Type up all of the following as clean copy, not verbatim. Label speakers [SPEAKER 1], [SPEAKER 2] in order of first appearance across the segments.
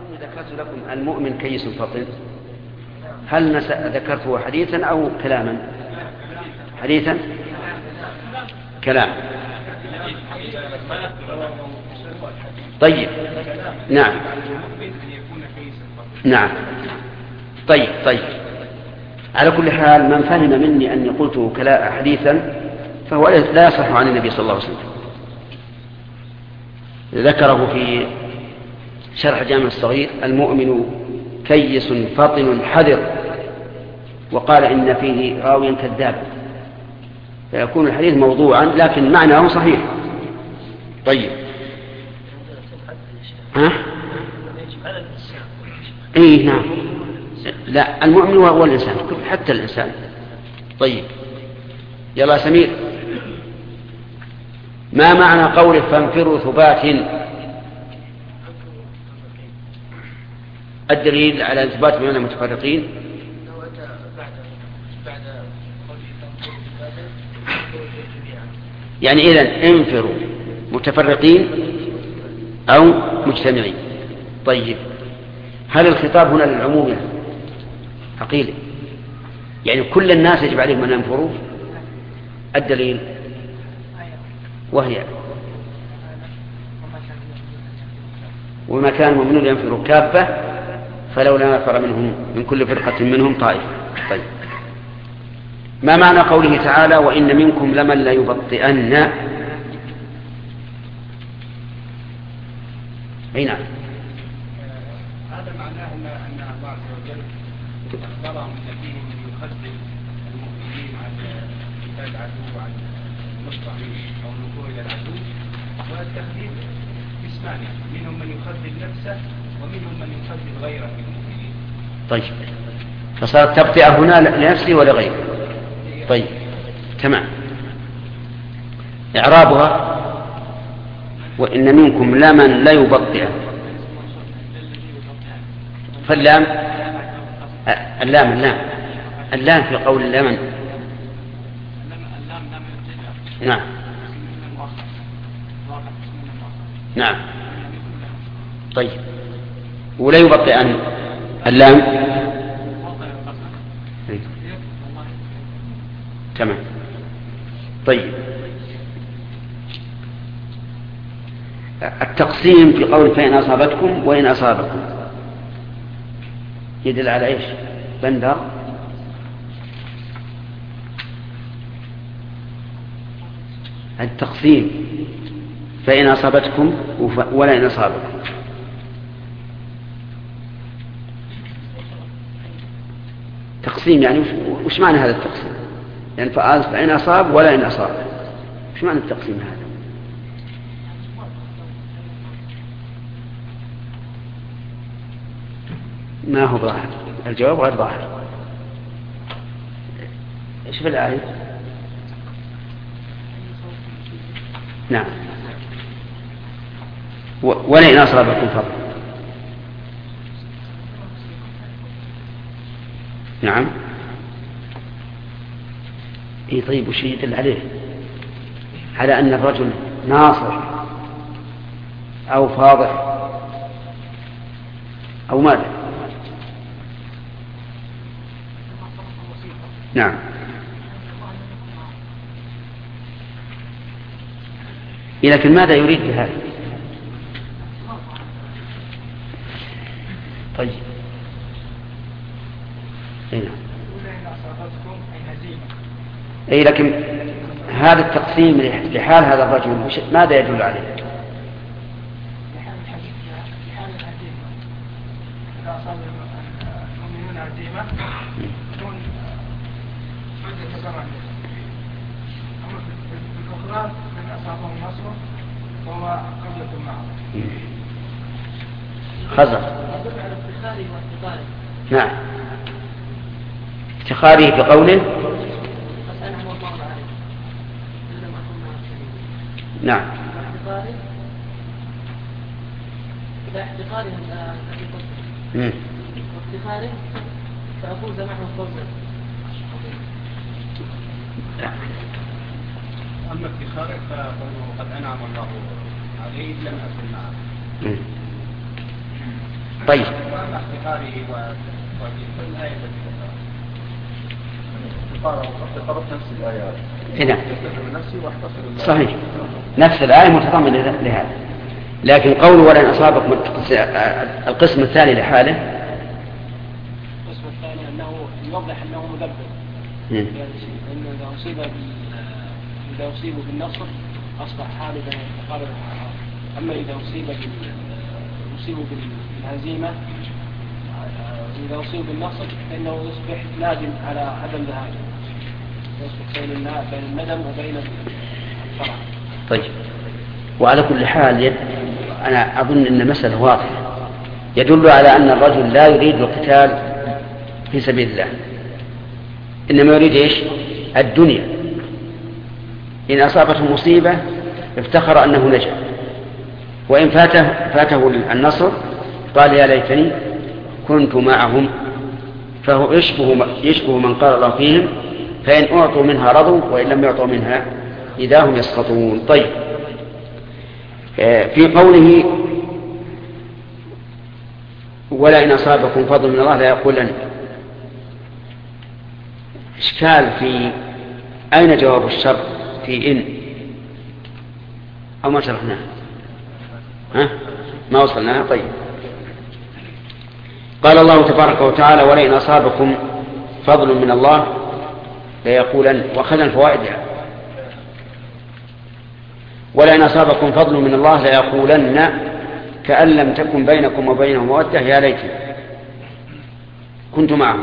[SPEAKER 1] أظن ذكرت لكم المؤمن كيس فطن. هل ذكرته حديثا أو كلاما؟ حديثا كلام. طيب نعم نعم. طيب على كل حال من فهم مني أني قلت حديثا فهو لا يصح عن النبي صلى الله عليه وسلم. ذكره في شرح جامع الصغير: المؤمن كيس فطن حذر، وقال إن فيه راويا كذاب، فيكون الحديث موضوعا لكن معناه صحيح. طيب اي نعم. لا، المؤمن هو الإنسان، حتى الإنسان. طيب يلا سمير، ما معنى قوله فانفروا ثبات؟ الدليل على الثبات بين المتفرقين. يعني إذن انفروا متفرقين أو مجتمعين. طيب هل الخطاب هنا للعموم حقيقي؟ يعني كل الناس يجب عليهم أن ينفروا؟ الدليل وهي: وما كان المؤمنون ينفروا كافة فلولا نفر منهم من كل فرقة منهم طائفة. طيب ما معنى قوله تعالى: وإن منكم لمن لا يبطئن؟ أي نعم.
[SPEAKER 2] هذا معناه أن الله عز وجل أخبرهم أن فيهم من يخذل المؤمنين عن قتال العدو وعن النصر أو النفور إلى العدو، والتخذيل قسمان: منهم من يخذل نفسه ومنهم من يخذل غيره من المؤمنين.
[SPEAKER 1] طيب فصارت تبطئة هنا لنفسه ولغيره. طيب تمام. إعرابها: وإن منكم لمن لا يبطئ. فاللام اللام في قول لمن. نعم نعم. طيب ولا يبطئن اللام. تمام. طيب التقسيم في قول فإن أصابتكم وإن أصابكم يدل على إيش؟ بندر التقسيم فإن أصابتكم ولا إن أصابكم. تقسيم يعني وش معنى هذا التقسيم؟ يعني فإن أصاب ولا إن أصاب، وش معنى التقسيم هذا؟ ما هو ظاهر، الجواب غير ظاهر. ايش في الآية؟ نعم ولئن أصابكم فضل. نعم. اي طيب وش يدل عليه؟ على أن الرجل ناصر أو فاضح أو ماذا؟ نعم. لكن ماذا يريد بهذا؟ طيب أي لكن هذا التقسيم لحال هذا الرجل ماذا يدل عليه؟ خزر. نعم افتخاره بقوله. نعم
[SPEAKER 3] افتخاره وافتخاره فأفوز معه فوزا.
[SPEAKER 2] أما افتخاره فقد أنعم الله عليه لم أكن معه.
[SPEAKER 1] طيب.
[SPEAKER 2] وأما احتقاره وكل الآية التي احتقار نفس الآيات.
[SPEAKER 1] نعم.
[SPEAKER 2] نفسي واحتقر
[SPEAKER 1] صحيح. نفس الآية متضمنة لهذا. لكن قول ولن أصابكم القسم الثاني لحاله.
[SPEAKER 3] القسم الثاني أنه يوضح أنه مدبر. لأنه إذا أصيب بالنصر أصبح حالدا قبل الحرام. أما إذا أصيب بالهزيمة إذا أصيب بالنصر فإنه يصبح نادم على عدم ذهابه. يصبح بين الندم وبين الفرح.
[SPEAKER 1] طيب. وعلى كل حال أنا أظن أن مسألة واضحة يدل على أن الرجل لا يريد القتال في سبيل الله، إنما يريد إيش؟ الدنيا. إن أصابته مصيبة افتخر أنه نجا، وإن فاته النصر قال يا ليتني كنت معهم، فهو يشبه من قال الله فيهم فإن أعطوا منها رضوا وإن لم يعطوا منها إذا هم يسخطون. طيب. في قوله ولئن أصابكم فضل من الله لا يقولن، إشكال في أين جواب الشرط في إن أو ما شرحناه؟ ما وصلناه. طيب. قال الله تبارك وتعالى ولئن أصابكم فضل من الله ليقولن، وأخذنا الفوائد يعني. ولئن أصابكم فضل من الله ليقولن كأن لم تكن بينكم وبينه مودة يا ليتني كنت معهم.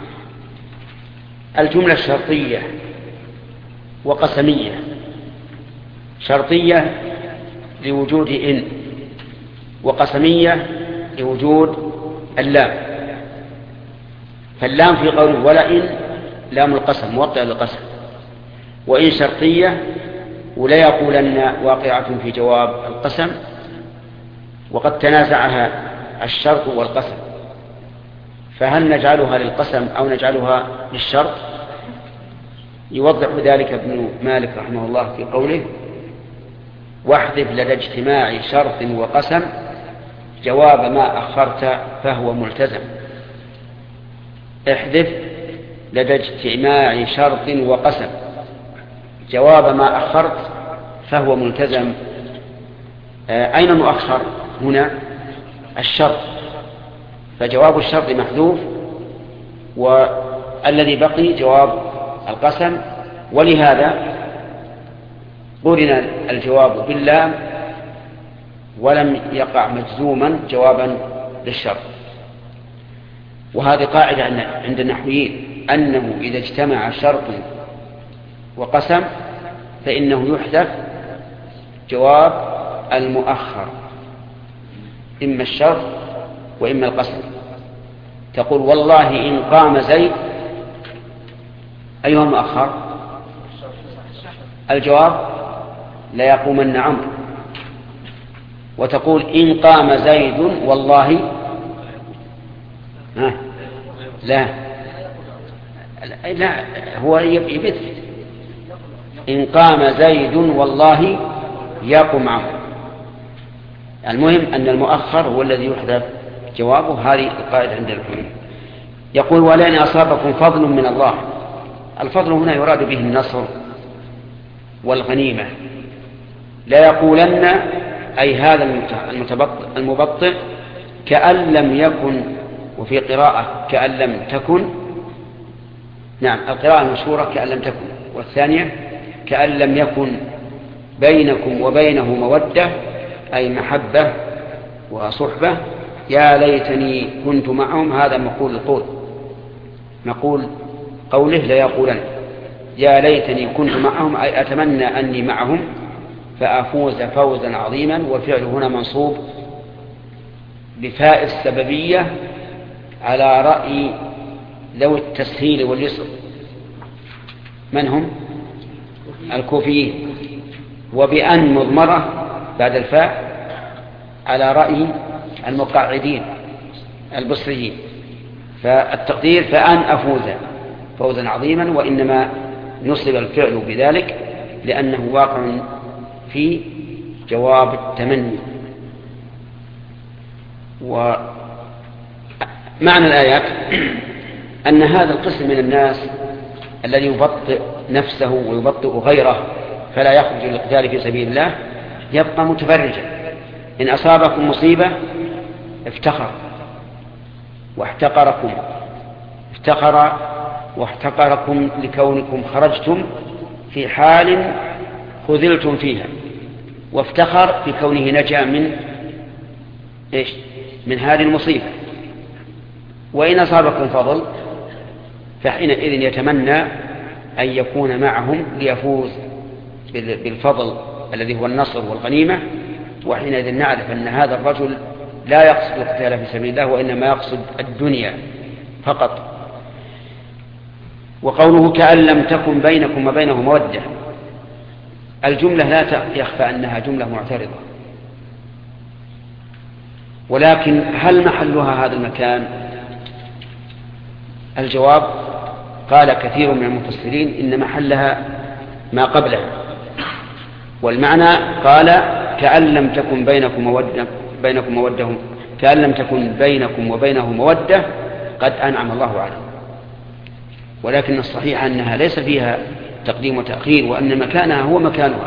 [SPEAKER 1] الجملة شرطية وقسمية. شرطية لوجود إن، وقسمية لوجود اللام. فاللام في قوله ولئن لام القسم موقع للقسم، وإن شرطية ولا يقولن واقعة في جواب القسم، وقد تنازعها الشرط والقسم، فهل نجعلها للقسم أو نجعلها للشرط؟ يوضح ذلك ابن مالك رحمه الله في قوله واحذف لدى اجتماع شرط وقسم جواب ما أخرت فهو ملتزم. احذف لدى اجتماع شرط وقسم جواب ما أخرت فهو ملتزم. أين مؤخر هنا؟ الشرط، فجواب الشرط محذوف، والذي بقي جواب القسم، ولهذا قرن الجواب باللام ولم يقع مجزوما جوابا للشرط. وهذه قاعدة عند النحويين أنه إذا اجتمع شرط وقسم فإنه يحذف جواب المؤخر، إما الشرط وإما القسم. تقول والله إن قام زيد، أيها المؤخر؟ الجواب لا يقومن عمرو. وتقول إن قام زيد والله لا هو يبث إن قام زيد والله يقوم عمرو. المهم أن المؤخر هو الذي يحذف جوابه. هذه القاعدة عند الحلول. يقول ولئن أصابكم فضل من الله. الفضل هنا يراد به النصر والغنيمة. لا يقولن أي هذا المبطئ كأن لم يكن، وفي قراءة كأن لم تكن. نعم، القراءة المشهورة كأن لم تكن، والثانية كأن لم يكن بينكم وبينه مودة أي محبة وصحبة. يا ليتني كنت معهم، هذا مقول القول، نقول قوله لا يقولن يا ليتني كنت معهم أي أتمنى أني معهم فأفوز فوزا عظيما. والفعل هنا منصوب بفاء السببية على رأي ذوي التسهيل واليسر. من هم؟ الكوفيين. وبأن مضمرة بعد الفاء على رأي المقعدين البصريين. فالتقدير فأن أفوز فوزا عظيما، وإنما نصب الفعل بذلك لأنه واقع في جواب التمني. معنى الآيات أن هذا القسم من الناس الذي يبطئ نفسه ويبطئ غيره فلا يخرج للقتال في سبيل الله يبقى متفرجا. إن أصابكم مصيبة افتخر واحتقركم لكونكم خرجتم في حال خذلتم فيها، وافتخر في كونه نجا من هذه المصيبة. وإن أصابكم فضل فحينئذ يتمنى أن يكون معهم ليفوز بالفضل الذي هو النصر والغنيمة، وحينئذ نعرف أن هذا الرجل لا يقصد القتال في سبيل الله وإنما يقصد الدنيا فقط. وقوله كأن لم تكن بينكم وبينه مودة، الجملة لا يخفى أنها جملة معترضة، ولكن هل محلها هذا المكان؟ الجواب قال كثير من المفسرين إن محلها ما قبلها، والمعنى قال كأن لم تكن بينكم وبينه مودة قد أنعم الله عليه. ولكن الصحيح أنها ليس فيها تقديم وتأخير، وأن مكانها هو مكانها،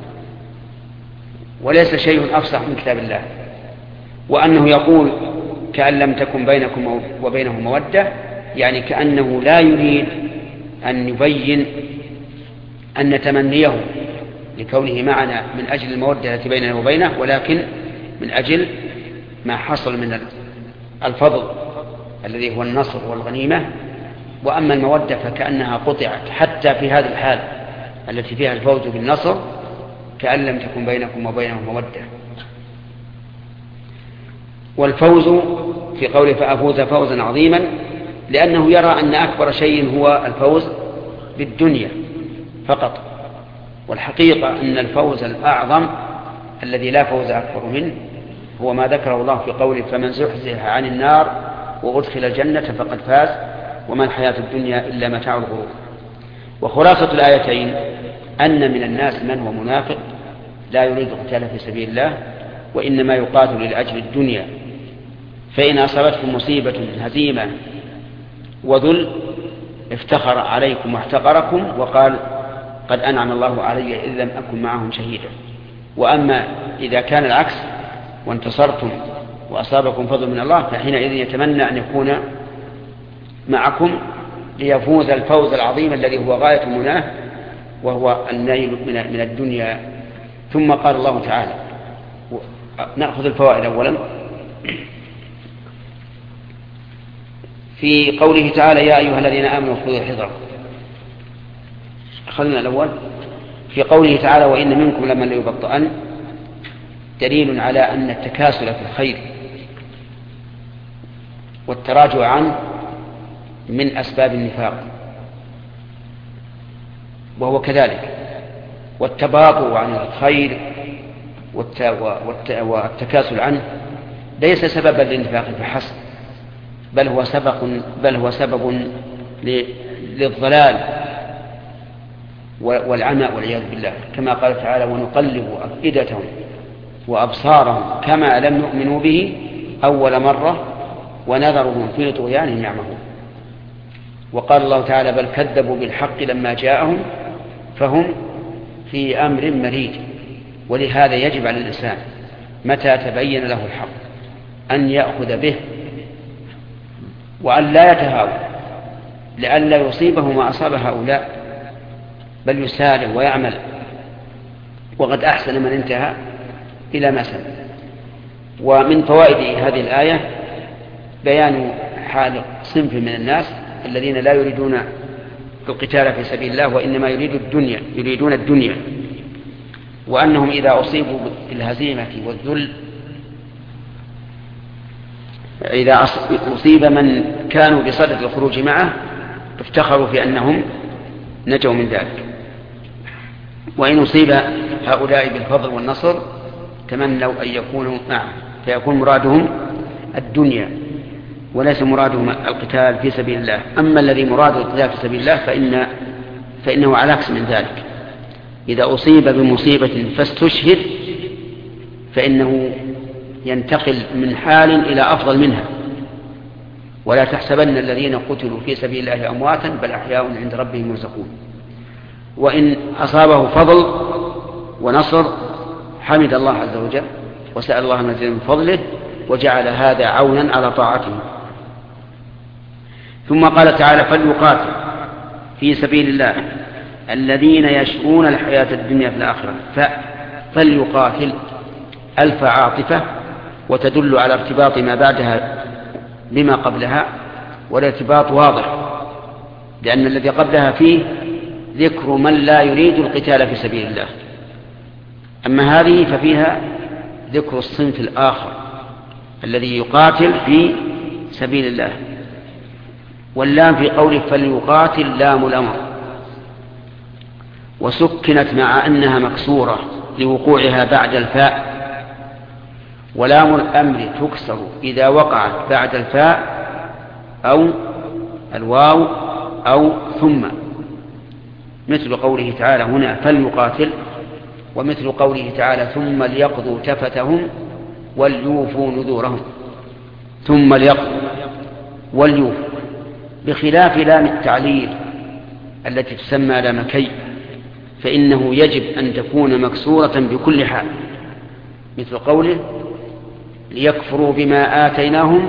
[SPEAKER 1] وليس شيء أفصح من كتاب الله. وأنه يقول كأن لم تكن بينكم وبينه مودة، يعني كأنه لا يريد أن يبين أن تمنيه لكونه معنا من أجل المودة التي بيننا وبينه، ولكن من أجل ما حصل من الفضل الذي هو النصر والغنيمة. وأما المودة فكأنها قطعت حتى في هذه الحال التي فيها الفوز بالنصر، كأن لم تكن بينكم وبينه مودة. والفوز في قوله فأفوز فوزا عظيما لأنه يرى أن أكبر شيء هو الفوز بالدنيا فقط، والحقيقة أن الفوز الأعظم الذي لا فوز أكبر منه هو ما ذكره الله في قوله فمن زحزح عن النار وأدخل الجنة فقد فاز وما الحياة الدنيا إلا متاع الغرور. وخلاصة الآيتين أن من الناس من هو منافق لا يريد القتال في سبيل الله وإنما يقاتل لأجل الدنيا، فإن أصابتكم مصيبة هزيمة وذل افتخر عليكم واحتقركم وقال قد أنعم الله علي إذ لم أكن معهم شهيدا. وأما إذا كان العكس وانتصرتم وأصابكم فضل من الله فحينئذ يتمنى أن يكون معكم ليفوز الفوز العظيم الذي هو غاية مناه وهو النيل من الدنيا. ثم قال الله تعالى، نأخذ الفوائد أولا. في قوله تعالى يا أيها الذين آمنوا خذوا حذركم، أخذنا الأول. في قوله تعالى وإن منكم لمن ليبطئن دليل على أن التكاسل في الخير والتراجع عنه من أسباب النفاق، وهو كذلك. والتباطؤ عن الخير والتكاسل عنه ليس سببا للنفاق فحسب، بل هو سبب للضلال والعمى والعياذ بالله، كما قال تعالى ونقلب أفئدتهم وأبصارهم كما لم يؤمنوا به أول مرة ونذرهم في طغيانهم يعمهون. وقال الله تعالى بل كذبوا بالحق لما جاءهم فهم في أمر مريج. ولهذا يجب على الإنسان متى تبين له الحق أن يأخذ به وأن لا يتهاون لئلا يصيبه ما أصاب هؤلاء، بل يسارع ويعمل، وقد أحسن من انتهى إلى ما سمع. ومن فوائد هذه الآية بيان حال صنف من الناس الذين لا يريدون القتال في سبيل الله وإنما يريدون الدنيا، وأنهم إذا أصيبوا بالهزيمة والذل، إذا أصيب من كانوا بصدد الخروج معه افتخروا في أنهم نجوا من ذلك، وإن أصيب هؤلاء بالفضل والنصر تمنوا أن يكونوا معه فيكون مرادهم الدنيا وليس مرادهم القتال في سبيل الله. أما الذي مراده القتال في سبيل الله فإنه على عكس من ذلك، إذا أصيب بمصيبة فاستشهد فإنه ينتقل من حال إلى أفضل منها، ولا تحسبن الذين قتلوا في سبيل الله أمواتا بل أحياء عند ربهم يرزقون. وإن أصابه فضل ونصر حمد الله عز وجل وسأل الله المزيد من فضله وجعل هذا عونا على طاعته. ثم قال تعالى فليقاتل في سبيل الله الذين يشرون الحياة الدنيا في الآخرة. فليقاتل ألف عاطفة وتدل على ارتباط ما بعدها بما قبلها، والارتباط واضح لأن الذي قبلها فيه ذكر من لا يريد القتال في سبيل الله، أما هذه ففيها ذكر الصنف الآخر الذي يقاتل في سبيل الله. واللام في قوله فليقاتل لام الأمر، وسكنت مع أنها مكسورة لوقوعها بعد الفاء، ولام الأمر تكسر إذا وقعت بعد الفاء أو الواو أو ثم، مثل قوله تعالى هنا فليقاتل، ومثل قوله تعالى ثم ليقضوا تفتهم وليوفوا نذورهم. ثم ليقضوا وليوفوا، بخلاف لام التعليل التي تسمى لام كي، فإنه يجب أن تكون مكسورة بكل حال، مثل قوله ليكفروا بما آتيناهم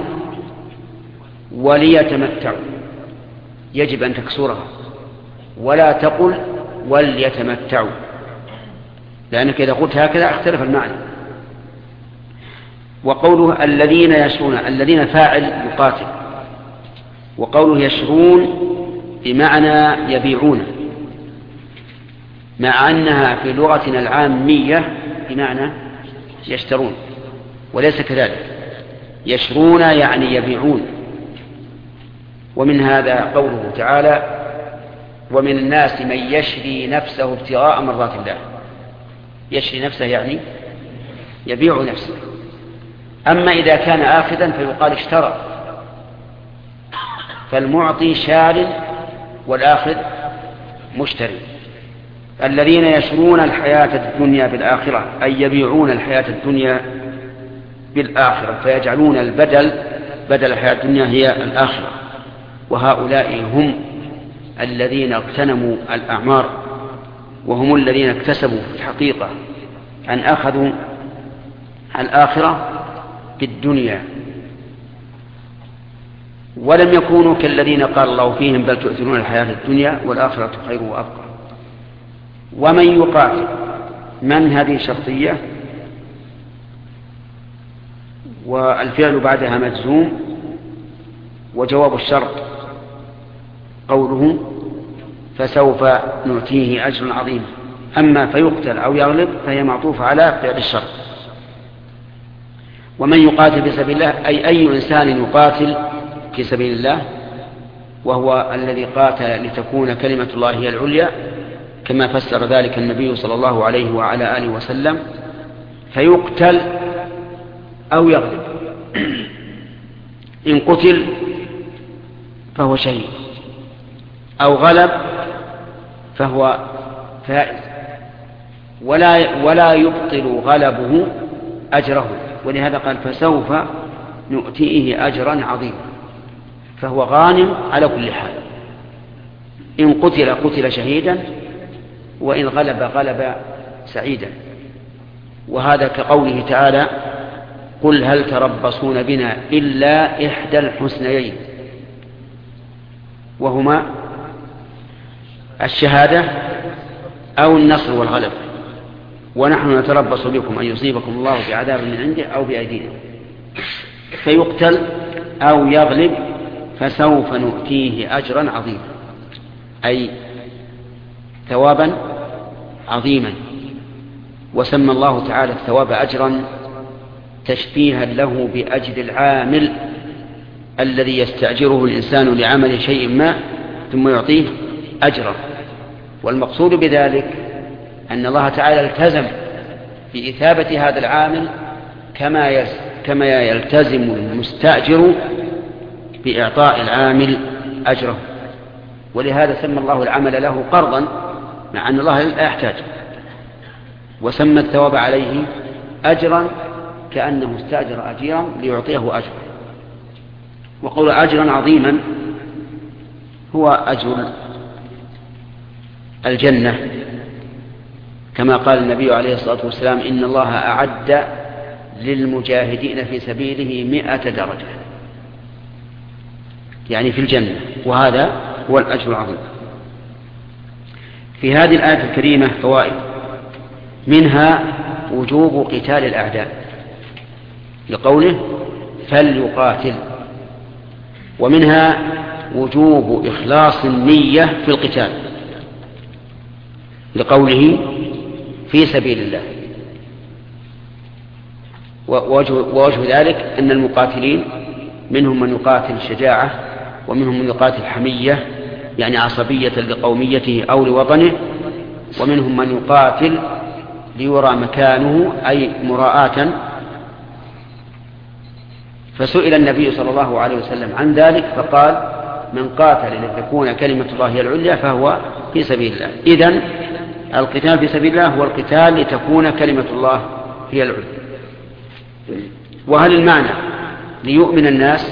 [SPEAKER 1] وليتمتعوا، يجب أن تكسرها ولا تقل وليتمتعوا، لأنك إذا قلت هكذا اختلف المعنى. وقوله الذين يشرون، الذين فاعل يقاتل، وقوله يشرون بمعنى يبيعون، مع أنها في لغتنا العامية بمعنى يشترون، وليس كذلك. يشرون يعني يبيعون. ومن هذا قوله تعالى ومن الناس من يشري نفسه ابتغاء مرضات الله. يشري نفسه يعني يبيع نفسه. أما إذا كان آخذا فيقال اشترى، فالمعطي شار والآخذ مشتري. الذين يشرون الحياة الدنيا بالآخرة أي يبيعون الحياة الدنيا بالآخرة، فيجعلون بدل الحياة الدنيا هي الآخرة. وهؤلاء هم الذين اغتنموا الأعمار، وهم الذين اكتسبوا في الحقيقة أن أخذوا الآخرة بالدنيا، ولم يكونوا كالذين قال الله فيهم بل تؤثرون الحياة الدنيا والآخرة خير وأبقى. ومن يقاتل، من هذه شرطية والفعل بعدها مجزوم، وجواب الشرط قوله فسوف نؤتيه أجر عظيم. أما فيقتل أو يغلب فهي معطوفة على فعل الشرط. ومن يقاتل في سبيل الله أي إنسان يقاتل في سبيل الله، وهو الذي قاتل لتكون كلمة الله هي العليا، كما فسر ذلك النبي صلى الله عليه وعلى آله وسلم. فيقتل أو يغلب، إن قتل فهو شهيد، أو غلب فهو فائز، ولا يبطل غلبه أجره. ولهذا قال فسوف نؤتيه أجرا عظيما، فهو غانم على كل حال. إن قتل شهيدا، وإن غلب سعيدا. وهذا كقوله تعالى قل هل تربصون بنا إلا إحدى الحسنيين، وهما الشهادة أو النصر والغلب، ونحن نتربص بكم أن يصيبكم الله بعذاب من عنده أو بأيدينا. فيقتل أو يغلب فسوف نؤتيه أجرا عظيما، أي ثوابا عظيما. وسمى الله تعالى الثواب أجرا تشبيها له بأجر العامل الذي يستأجره الإنسان لعمل شيء ما ثم يعطيه أجرا. والمقصود بذلك أن الله تعالى التزم في إثابة هذا العامل كما يلتزم المستأجر بإعطاء العامل أجره. ولهذا سمى الله العمل له قرضا، مع أن الله لا يحتاج، وسمى الثواب عليه أجرا كأنه استأجر أجيرا ليعطيه أجر. وقول أجرا عظيما هو أجر الجنة، كما قال النبي عليه الصلاة والسلام: إن الله أعد للمجاهدين في سبيله 100 درجة، يعني في الجنة، وهذا هو الأجر العظيم. في هذه الآية الكريمة فوائد، منها وجوب قتال الأعداء لقوله فليقاتل، ومنها وجوب إخلاص النية في القتال لقوله في سبيل الله. ووجه ذلك أن المقاتلين منهم من يقاتل شجاعة، ومنهم من يقاتل حمية يعني عصبية لقوميته أو لوطنه، ومنهم من يقاتل ليرى مكانه أي مراءة. فسئل النبي صلى الله عليه وسلم عن ذلك فقال: من قاتل لتكون كلمة الله هي العليا فهو في سبيل الله. إذن القتال في سبيل الله هو القتال لتكون كلمة الله هي العليا. وهل المعنى ليؤمن الناس؟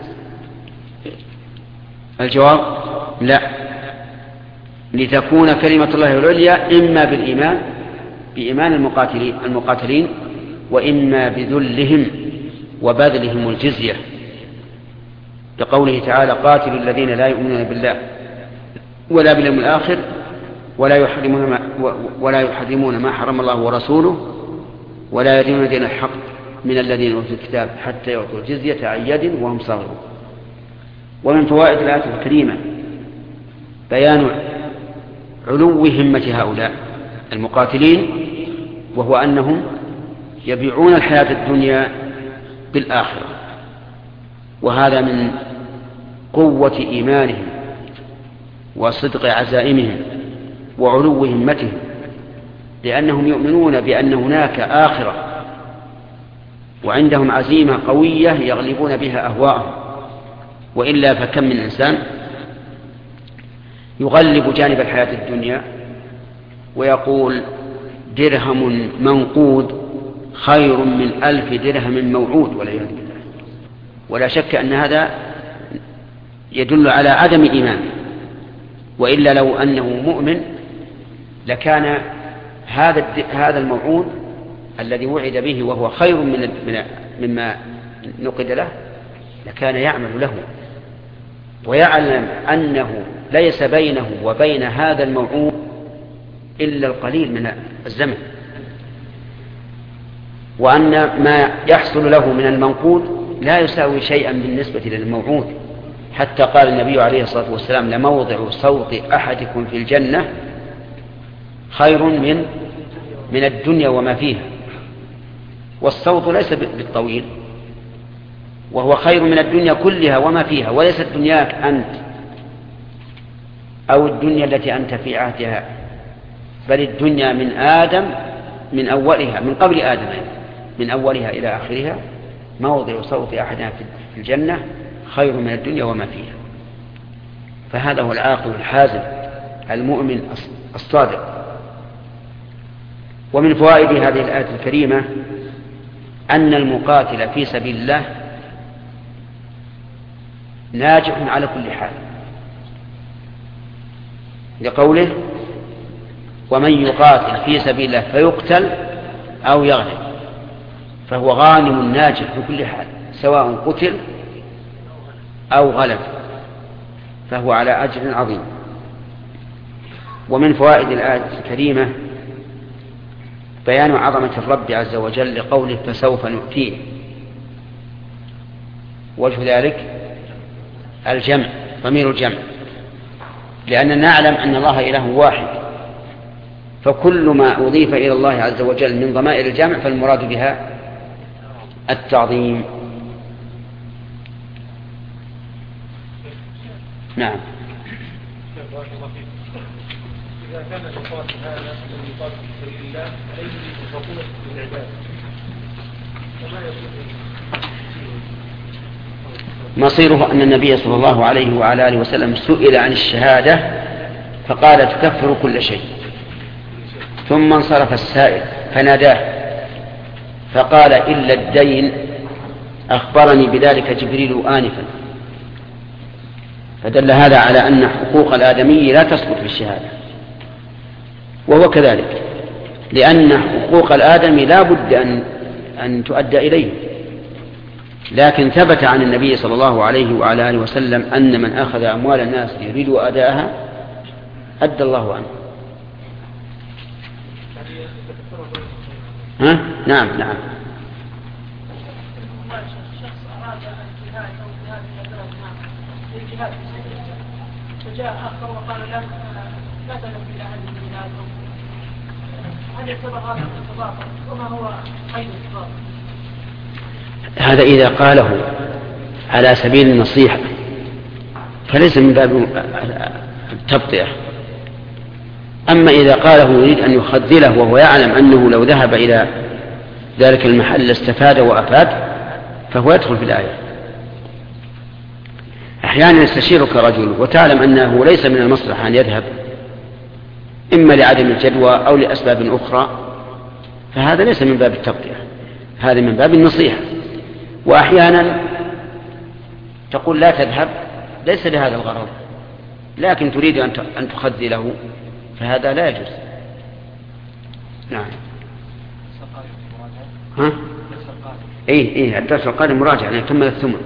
[SPEAKER 1] الجواب لا، لتكون كلمة الله العليا إما بالإيمان بإيمان المقاتلين، وإما بذلهم وبذلهم الجزية، لقوله تعالى: قاتلوا الذين لا يؤمنون بالله ولا باليوم الآخر ولا يحرمون ما حرم الله ورسوله ولا يدينون دين الحق من الذين أوتوا الكتاب حتى يعطوا الجزية عن يد وهم صاغرون. ومن فوائد الآية الكريمة بيان علو همة هؤلاء المقاتلين، وهو أنهم يبيعون الحياة الدنيا بالآخرة، وهذا من قوة إيمانهم وصدق عزائمهم وعلو همتهم، لأنهم يؤمنون بأن هناك آخرة، وعندهم عزيمة قوية يغلبون بها أهواءهم. وإلا فكم من إنسان يغلب جانب الحياة الدنيا ويقول: درهم منقود خير من 1000 درهم موعود، والعياذ بالله. ولا شك أن هذا يدل على عدم إيمانه، وإلا لو أنه مؤمن لكان هذا الموعود الذي وعد به وهو خير مما نقد له لكان يعمل له، ويعلم أنه ليس بينه وبين هذا الموعود إلا القليل من الزمن، وأن ما يحصل له من المنقود لا يساوي شيئا بالنسبة للموعود. حتى قال النبي عليه الصلاة والسلام: لموضع صوت أحدكم في الجنة خير من الدنيا وما فيها. والصوت ليس بالطويل، وهو خير من الدنيا كلها وما فيها، وليست دنياك أنت أو الدنيا التي أنت في عهدها، بل الدنيا من آدم، من أولها، من قبل آدم، من أولها إلى آخرها، موضع صوت أحدنا في الجنة خير من الدنيا وما فيها. فهذا هو العاقل الحازم المؤمن الصادق. ومن فوائد هذه الآية الكريمة أن المقاتل في سبيل الله ناجح على كل حال، لقوله: ومن يقاتل في سبيل الله فيقتل أو يغلب فهو غانم ناجح في كل حال، سواء قتل أو غلب، فهو على أجر عظيم. ومن فوائد الآية الكريمة بيان عظمة الرب عز وجل لقوله: فسوف نؤتيه. وجه ذلك الجمع، ضمير الجمع، لأننا نعلم أن الله إله واحد، فكل ما أضيف إلى الله عز وجل من ضمائر الجمع فالمراد بها التعظيم. نعم.
[SPEAKER 2] إذا كان المقاتل هذا الذي يقاتل في سبيل الله عليه بخطورة العبادة، فما يكون
[SPEAKER 1] مصيره أن النبي صلى الله عليه وعلى آله وسلم سئل عن الشهادة فقال: تكفر كل شيء. ثم انصرف السائل فناداه فقال: إلا الدين، أخبرني بذلك جبريل آنفا. فدل هذا على أن حقوق الآدمي لا تسقط بالشهادة، وهو كذلك، لأن حقوق الآدمي لا بد أن تؤدى إليه. لكن ثبت عن النبي صلى الله عليه وعلى آله وسلم أن من أخذ أموال الناس يريد أداءها أدى الله عنه. ها؟ نعم نعم.
[SPEAKER 4] شخص أراد الجهاد أو الجهاد في بلد ما الجهاد في سبيل الله، فجاء آخر وقال لا تذهب إلى هذه الجهاد، هل يعتبر هذا التضافر؟ وما هو قيد التضافر؟
[SPEAKER 1] هذا إذا قاله على سبيل النصيحة فليس من باب التبطئة. أما إذا قاله يريد أن يخذله وهو يعلم أنه لو ذهب إلى ذلك المحل استفاد وأفاد فهو يدخل في الآية. أحيانا يستشيرك رجل وتعلم أنه ليس من المصلحة أن يذهب، إما لعدم الجدوى أو لأسباب أخرى، فهذا ليس من باب التبطئة، هذا من باب النصيحة. وأحيانا تقول لا تذهب ليس لهذا الغرض، لكن تريد أن تخذله، فهذا لا يجوز. نعم. ها؟ إيه الدرس القادم مراجعة لنكمل الثمن.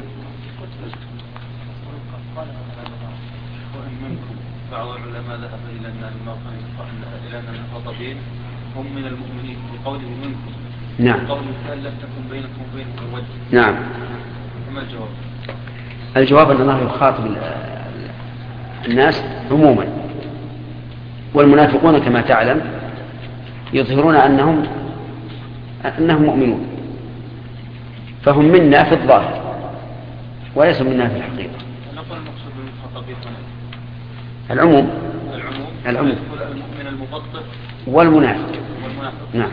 [SPEAKER 2] بعض العلماء ذهب إلى أن المخاطبين هم من المؤمنين بقوله منكم.
[SPEAKER 1] نعم.
[SPEAKER 2] قوله لم تكن بينكم وبينهم وجه.
[SPEAKER 1] نعم.
[SPEAKER 2] ما الجواب؟
[SPEAKER 1] الجواب أن الله يخاطب الناس عموما، والمنافقون كما تعلم يظهرون أنهم مؤمنون، فهم منا في الظاهر وليسوا منا في الحقيقة.
[SPEAKER 2] نقول المقصود بالمخاطبين
[SPEAKER 1] العموم
[SPEAKER 2] المؤمن المبطل
[SPEAKER 1] والمنافق. نعم.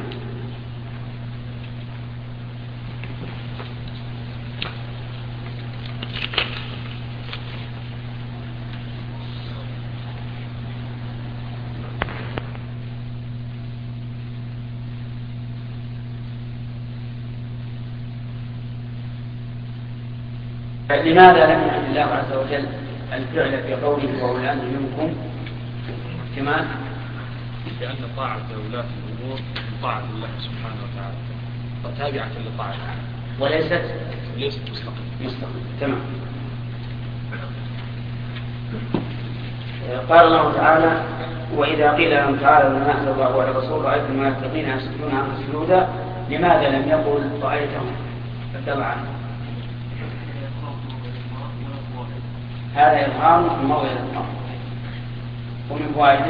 [SPEAKER 1] لماذا لم يحل الله عز وجل الفعل في قوله وأولي الأمر منكم؟ كمان
[SPEAKER 2] لأن طاعة ولاة الأمور من طاعة الله سبحانه وتعالى، فتابعة لطاعته
[SPEAKER 1] وليست
[SPEAKER 2] مستقيم.
[SPEAKER 1] تمام. قال الله تعالى: وإذا قيل لهم تعالوا لما أنزل الله وعلى الرسول رأيت المنافقين يصدون عنه سجودا لماذا لم يقل رأيتهم فتبعا؟ هذا إظهار في موضع الإظهار. ومن فوائده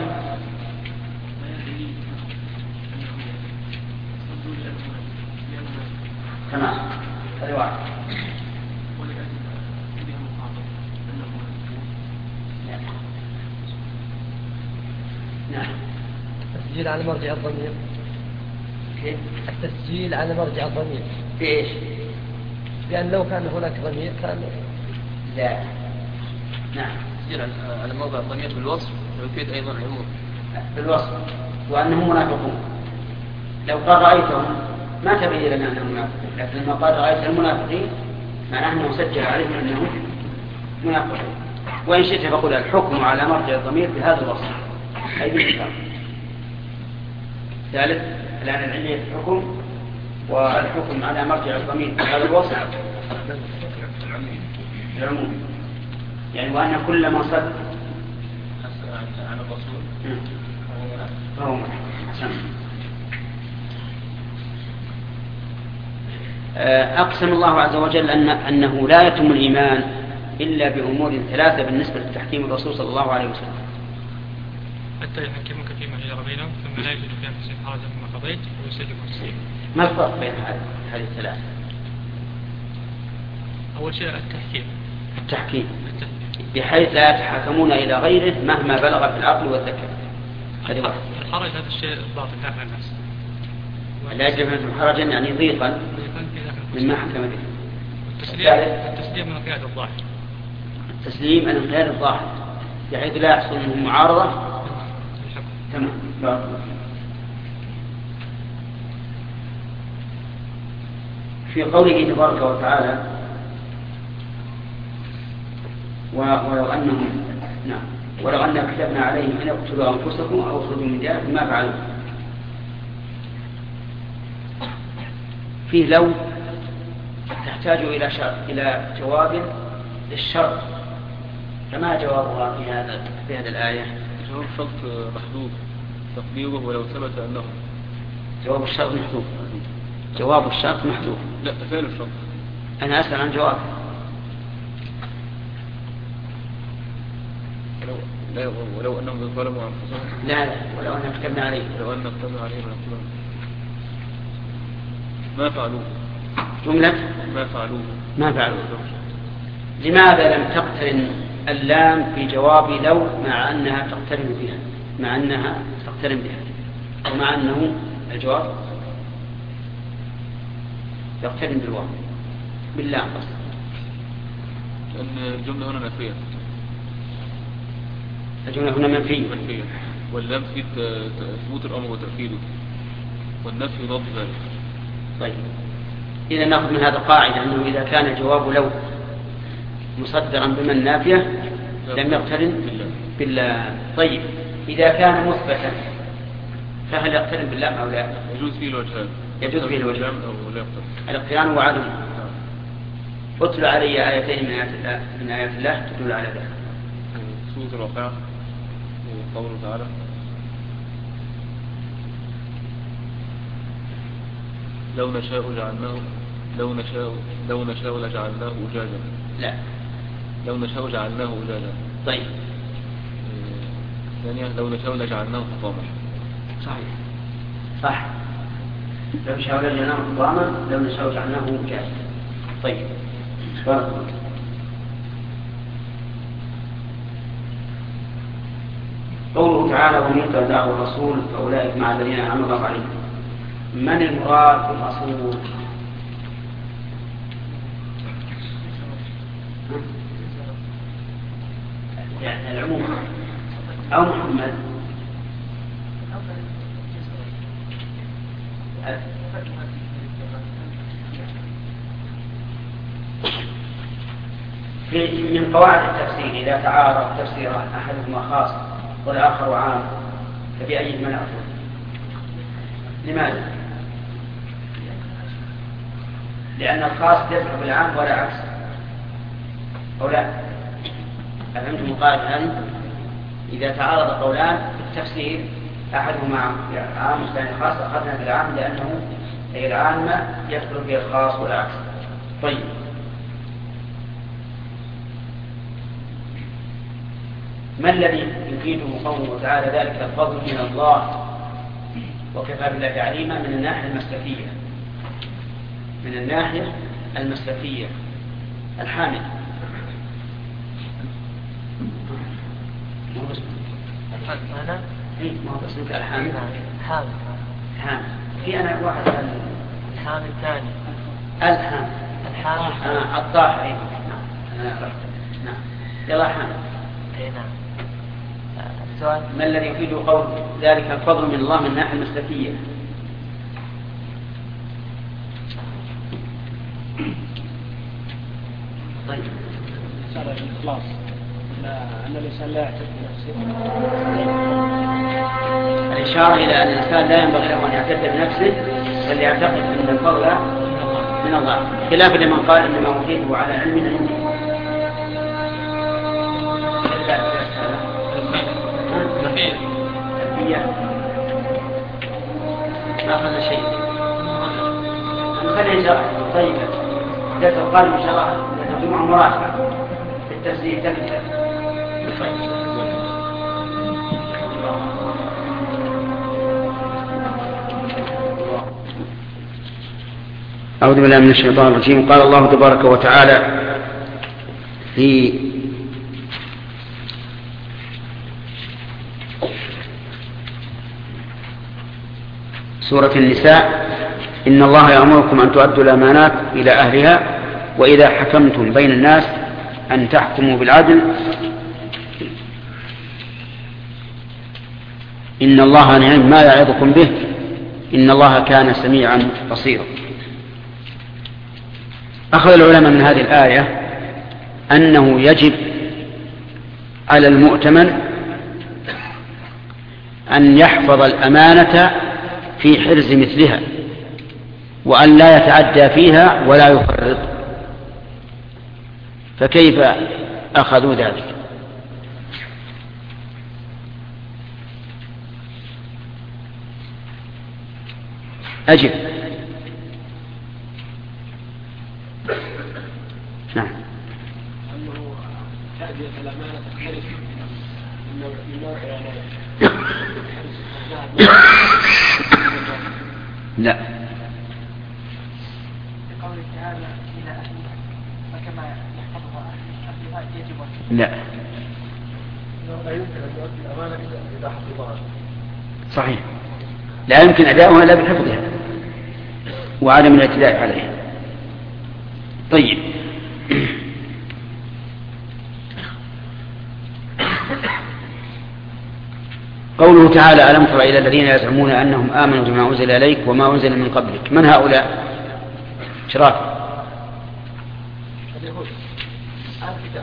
[SPEAKER 1] تمام. هذا واحد. نعم.
[SPEAKER 5] التسجيل على مرجع الضمير. التسجيل على مرجع الضمير
[SPEAKER 1] بإيش؟
[SPEAKER 5] لأن لو كان هناك ضمير كان
[SPEAKER 1] لا. نعم.
[SPEAKER 3] التسجيل على موضع الضمير بالوصف ويفيد أيضا العموم
[SPEAKER 1] بالوصف، وأنهم منافقون. لو قال رأيتهم ما تبين لنا أنهم منافقون، لكن لما قال رأيت المنافقين معناه أنه سجل عليهم أنهم منافقون. وإن شئت فقل الحكم على مرجع الضمير بهذا الوصف أي بالكتاب. ثالث، الآن العلية الحكم والحكم على مرجع الضمير بهذا الوصف العموم، يعني وأن كل ما صد
[SPEAKER 2] عن الرسول
[SPEAKER 1] فهو حسن. أقسم الله عز وجل أنه لا يتم الإيمان إلا بأمور ثلاثة بالنسبة لتحكيم الرسول صلى الله عليه وسلم:
[SPEAKER 6] حتى يحكمك فيما شجر بينهم ثم لا يجد في أنفسهم حرجا مما قضيت ويسلم تسليما.
[SPEAKER 1] ما الفرق بين هذه الثلاثة؟
[SPEAKER 6] أول شيء التحكيم
[SPEAKER 1] بحيث لا يتحاكمون إلى غيره مهما بلغ في العقل والذكاء.
[SPEAKER 6] الحرج هذا الشيء الضابط داخل النفس،
[SPEAKER 1] لا يجب حرجا يعني ضيقا مما حكم به.
[SPEAKER 6] التسليم من القيادة الظاهر.
[SPEAKER 1] التسليم من القيادة الظاهر بحيث لا يحصل منه معارضة. تمام. في قوله تبارك وتعالى: ولو أن كتبنا عليهم أن يقتلوا أنفسكم أو يخرجوا من دياركم ما فعلوا. فيه لو تحتاج إلى جواب للشرط، فما جوابها في هذه الآية؟
[SPEAKER 7] جواب الشرط محذوف تقديره ولو ثبت أنه.
[SPEAKER 1] جواب الشرط محذوف. جواب الشرط محذوف.
[SPEAKER 7] لا، فعل الشرط.
[SPEAKER 1] أنا أسأل عن جواب.
[SPEAKER 7] ولو أنهم ظلموا أنفسهم.
[SPEAKER 1] لا ولو أن كتبنا عليهم.
[SPEAKER 7] ولو أن كتبنا عليهم ما فعلوه.
[SPEAKER 1] جملة ما فعلوه. لماذا لم تقترن اللام في جواب لو مع أنها تقترن بها ومع أنه الجواب يقترن بالواو باللام بس؟
[SPEAKER 7] لأن الجملة هنا نفية.
[SPEAKER 1] الجملة هنا منفية.
[SPEAKER 7] واللام في ثبوت الأمر وتأكيده، والنفي ضد ذلك.
[SPEAKER 1] طيب إذا نأخذ من هذا قاعدة أنه إذا كان الجواب لو مصدرا بمن نافية لم يقترن بالله. طيب إذا كان مثبتا فهل يقترن بالله أو لا؟
[SPEAKER 7] يجوز فيه الوجهان.
[SPEAKER 1] يجوز فيه الوجهان. الاقتران وعدم. اتل علي آيتين من آيات الله تدل على ذلك.
[SPEAKER 7] سورة الواقعة وقوله تعالى لو نشاء لجعلناه أجاجا.
[SPEAKER 1] لا،
[SPEAKER 7] لو نشاء جعلناه أجاجا.
[SPEAKER 1] طيب
[SPEAKER 7] ثانيا لو نشاء لجعلناه حطاما.
[SPEAKER 1] صح. لو نشاء لجعلناه حطاما، لو نشاء جعلناه أجاجا. طيب قوله تعالى ومن يطع الرسول فأولئك مع الذين أنعم الله عليهم. من المراد بالرسول؟ يعني العموم أو محمد؟ من قواعد التفسير إذا تعارض تفسيران أحدهما خاص والآخر عام فبأيهما نأخذ؟ لماذا؟ لأن الخاص يدخل بالعام ولا عكس أو لا؟ أفهمتم القاعدة هذه؟ إذا تعارض قولان في التفسير أحدهما عام والثاني خاص أخذنا بالعام لأنه أي العامة يدخل فيه الخاص ولا عكس. طيب ما الذي يفيده قوله تعالى ذلك الفضل من الله وكفى بالله عليما؟ من الناحية المسلكية الحامد.
[SPEAKER 5] أنا
[SPEAKER 1] ما هو اسمك الحامد؟
[SPEAKER 5] حامد.
[SPEAKER 1] في أنا واحد
[SPEAKER 5] الحامد الثاني
[SPEAKER 1] الحامد الطاحن. نعم يلا حامد.
[SPEAKER 5] نعم. السؤال
[SPEAKER 1] ما الذي يفيد قول ذلك الفضل من الله من الناحية المسلكية؟ طيب
[SPEAKER 3] الإخلاص أن الإنسان لا يعتد بنفسه.
[SPEAKER 1] الإشارة إلى أن الإنسان لا ينبغي له أن يعتد بنفسه بل يعتقد أن الفضل من الله، خلاف لمن قال إنما أوتيته على علم عندي. ما أخذ شيء. نخلي شرح طيبة. إذا تقال من شرح تجمع مراجعة في التفسير تكتب. أعوذ بالله من الشيطان الرجيم. قال الله تبارك وتعالى في سورة النساء إن الله يأمركم أن تؤدوا الأمانات إلى أهلها وإذا حكمتم بين الناس أن تحكموا بالعدل إن الله نعم ما يعظكم به إن الله كان سميعا بصيرا. أخذ العلماء من هذه الآية أنه يجب على المؤتمن أن يحفظ الأمانة في حرز مثلها وأن لا يتعدى فيها ولا يفرط، فكيف أخذوا ذلك؟ أجب. نعم.
[SPEAKER 3] أنه تأدية الأمانة تختلف من نوع إلى نوع.
[SPEAKER 1] لا.
[SPEAKER 4] بقوله تعالى إلى أهلها فكما يحفظها أهلها يجب
[SPEAKER 1] لا.
[SPEAKER 3] لا يمكن أن يؤدي الأمانة إذا حفظها.
[SPEAKER 1] صحيح، لا يمكن أداؤها إلا بحفظها وعدم الاعتداء عليها. طيب، قوله تعالى ألم تر إلى الذين يزعمون أنهم آمنوا بما أنزل إليك وما أنزل من قبلك، من هؤلاء؟ شراف
[SPEAKER 3] اليهود أهل الكتاب.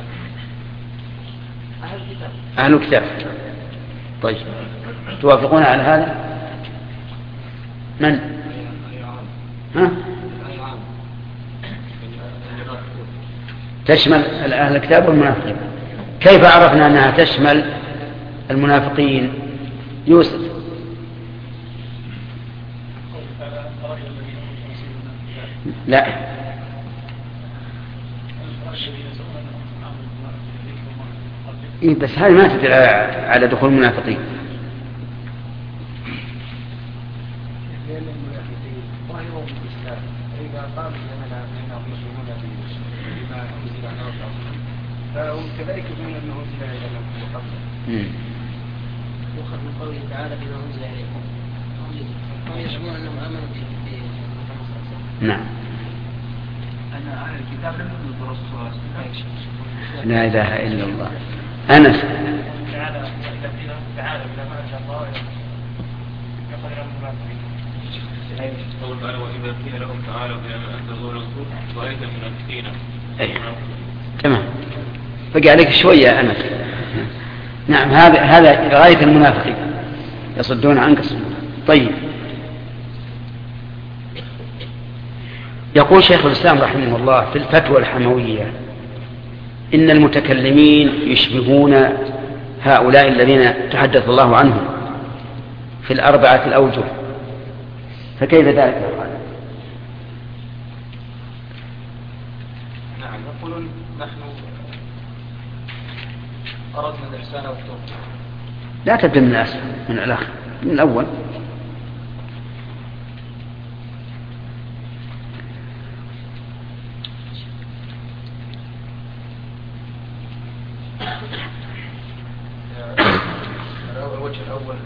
[SPEAKER 1] أهل الكتاب. طيب، توافقون على هذا؟ من؟ ها؟ تشمل أهل الكتاب والمنافقين. كيف عرفنا أنها تشمل المنافقين؟ يوسف. لا، إيه بس هذه ما تدل على دخول المنافقين.
[SPEAKER 2] كذلك يقولون أنه أنزل إليكم قبل.
[SPEAKER 4] يؤخذ من قوله تعالى بما أنزل إليكم هم يزعمون أنهم آمنوا
[SPEAKER 1] نعم.
[SPEAKER 2] أن أهل الكتاب لم يؤمنوا بالرسول صلى الله عليه وسلم.
[SPEAKER 1] لا إله إلا الله. أنس.
[SPEAKER 3] تعالى بما أنزل الله يقول لهم المنافقين.
[SPEAKER 7] قول تعالى وإذا قيل لهم تعالوا إلى ما أنزل الله ورسوله رأيت المنافقين.
[SPEAKER 1] تمام، بقي عليك شوية يا أنس. نعم، هذا غاية المنافقين، يصدون عنك الصدور. طيب، يقول شيخ الإسلام رحمه الله في الفتوى الحموية إن المتكلمين يشبهون هؤلاء الذين تحدث الله عنهم في الأربعة الأوجه، فكيف ذلك؟
[SPEAKER 2] نعم، يقولون نحن أردنا الإحسان والتوفيق.
[SPEAKER 1] لا تبدأ من الأسفل، من الآخر، من الأول.
[SPEAKER 2] الوجه الأول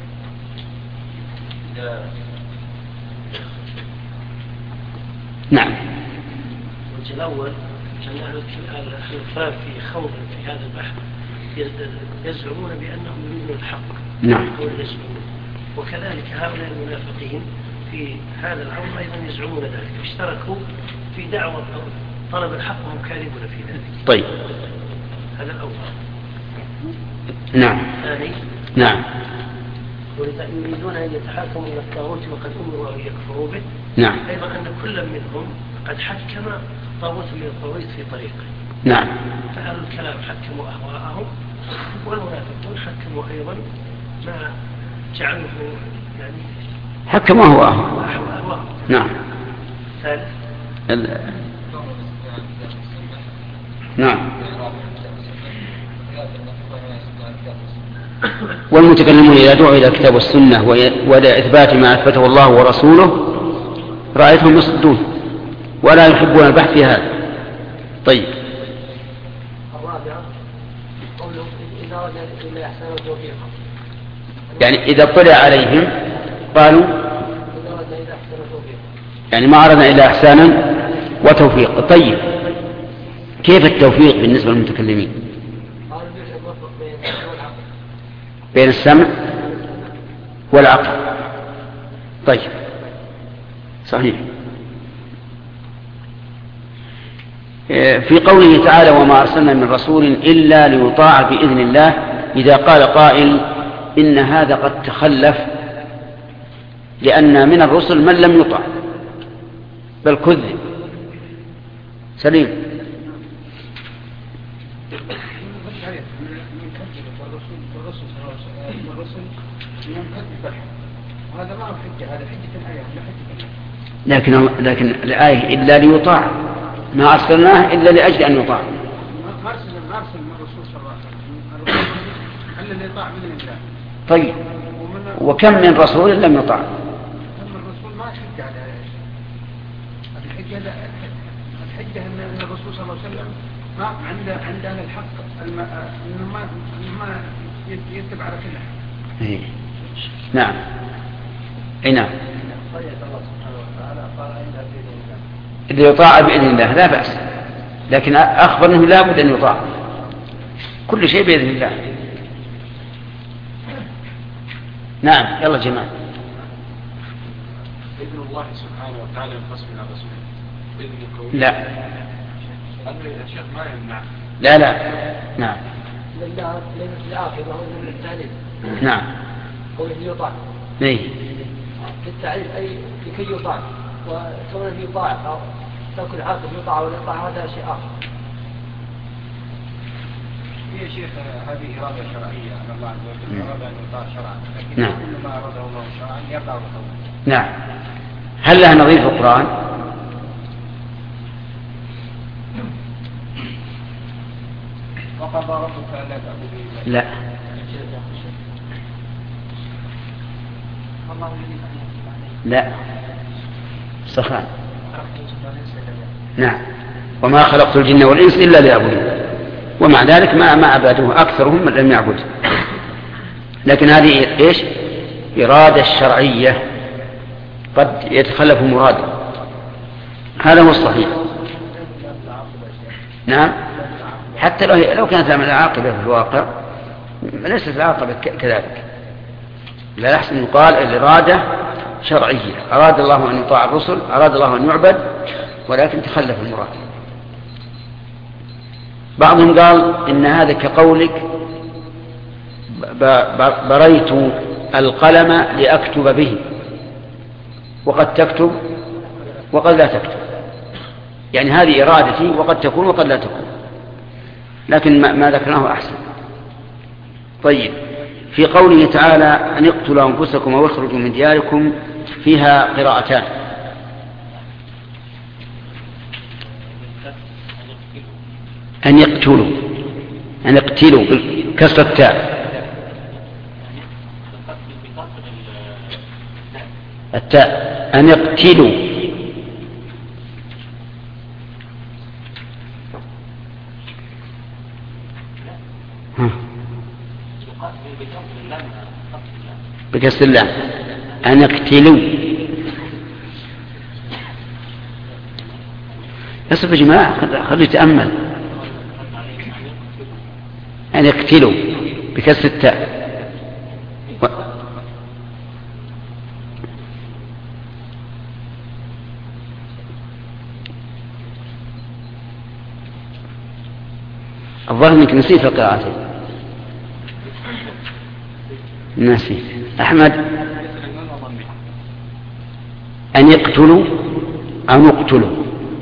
[SPEAKER 1] نعم.
[SPEAKER 4] الوجه الأول أن أهل الكتاب في خوض في هذا البحث يزعمون بأنهم يريدون الحق.
[SPEAKER 1] نعم.
[SPEAKER 4] وكذلك هؤلاء المنافقين في هذا الأمر أيضا يزعمون ذلك، اشتركوا في دعوة طلب الحق وهم كاذبون في ذلك.
[SPEAKER 1] طيب،
[SPEAKER 4] هذا الأول.
[SPEAKER 1] نعم.
[SPEAKER 4] الثاني.
[SPEAKER 1] نعم.
[SPEAKER 4] يريدون أن يتحاكموا إلى الطاغوت وقد أمروا أن يكفروا به.
[SPEAKER 1] نعم.
[SPEAKER 4] أيضا أن كل منهم قد حكم طاغوت من الطواغيت في طريقه.
[SPEAKER 1] نعم.
[SPEAKER 4] فأهل الكلام حكموا أهواءهم والمنافقون حكموا أيضا ما جعله يعني
[SPEAKER 1] حكموا أهواءهم. نعم.
[SPEAKER 4] ثالث.
[SPEAKER 1] نعم. والمتكلمون إذا دعوا إلى الكتاب والسنة وإلى إثبات ما أثبته الله ورسوله رأيتهم يصدون ولا يحبون البحث في هذا. طيب،
[SPEAKER 4] الرابعة قوله إذا أراد إلا إحسان وتوفيقا،
[SPEAKER 1] يعني إذا اطلع عليهم قالوا يعني ما أردنا إلا إحسانا وتوفيق. طيب، كيف التوفيق بالنسبة للمتكلمين؟ بين السمع والعقل. طيب، صحيح. في قوله تعالى وما أرسلنا من رسول إلا ليطاع بإذن الله، إذا قال قائل إن هذا قد تخلف، لأن من الرسل من لم يطع بل كذب. سليم.
[SPEAKER 2] وهذا ما هو حجة، هذا حجة الآية لا حجة.
[SPEAKER 1] لكن الآية إلا ليطاع، ما أرسلناه إلا لأجل أن يطاع.
[SPEAKER 2] ما أرسل من الرسول صلى الله عليه وسلم إلا اللي يطاع بإذن الله.
[SPEAKER 1] طيب، وكم من رسول لم يطاع؟
[SPEAKER 2] كم من رسول ما حجة على الحجة أن الرسول صلى الله عليه وسلم ما عند أهل الحق إنه ما يتبع على كل حق.
[SPEAKER 1] إيه. نعم. أي نعم. إذا يطاع بإذن الله لا بأس، لكن أخبر أنه لا بد أن يطاع، كل شيء بإذن الله. نعم. يلا جماعة.
[SPEAKER 2] إذن الله سبحانه وتعالى ينقسم إلى رسوله بإذن الكون.
[SPEAKER 1] لا.
[SPEAKER 2] الشيخ ما يمنع.
[SPEAKER 1] لا. نعم.
[SPEAKER 4] للعاقبة ومن التعليل.
[SPEAKER 1] نعم.
[SPEAKER 4] قوله يطاع.
[SPEAKER 1] إيه.
[SPEAKER 4] للتعليل أي لكي يطاع، وكونه يطاع أو ترك العاقب يطاع ولا يطاع هذا شيء آخر.
[SPEAKER 2] يا شيخ هذه إرادة شرعية أن الله عز وجل أراد أن يطاع شرعا، لكن
[SPEAKER 1] نعم.
[SPEAKER 2] كل ما أراده الله شرعا يقع بقوله.
[SPEAKER 1] نعم. هل لها نظير في القرآن؟
[SPEAKER 2] وقضى ربك ألا تعبدوا إلا إياه.
[SPEAKER 1] لا. لا. سخان. نعم. وما خلقت الجن والإنس إلا ليعبدون، ومع ذلك ما عبدوه، أكثرهم من لم يعبد. لكن هذه إيش؟ إرادة الشرعية قد يتخلف مراده، هذا هو الصحيح. نعم. حتى لو كانت العاقبة في الواقع ليست العاقبة كذلك، لا يحسن أن يقال الإرادة شرعية، أراد الله أن يطاع الرسل، أراد الله أن يعبد، ولكن تخلف المراد. بعضهم قال إن هذا كقولك بريت القلم لأكتب به، وقد تكتب وقد لا تكتب، يعني هذه إرادتي وقد تكون وقد لا تكون، لكن ما ذكرناه أحسن. طيب، في قوله تعالى أن اقتلوا أنفسكم أو اخرجوا من دياركم فيها قراءتان. أن يقتلوا، أن يقتلوا بكسر التاء، التاء أن يقتلوا. بكسر اللام أن يقتلوا. يصف يا جماعة، خلوا يتأمل. أن يقتلوا بكسر التاء. الظاهر انك نسيت القراءتين. نسيت. أحمد. أن يقتلوا أو نقتلوا،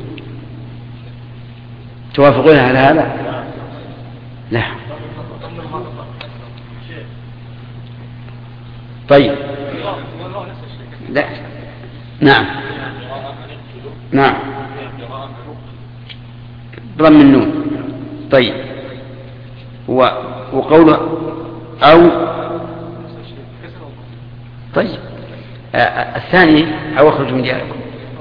[SPEAKER 1] توافقون على هذا؟ لا. طيب. لا. نعم. نعم. ضم النون. طيب. وقوله أو. طيب. الثاني أو اخرج من دياركم،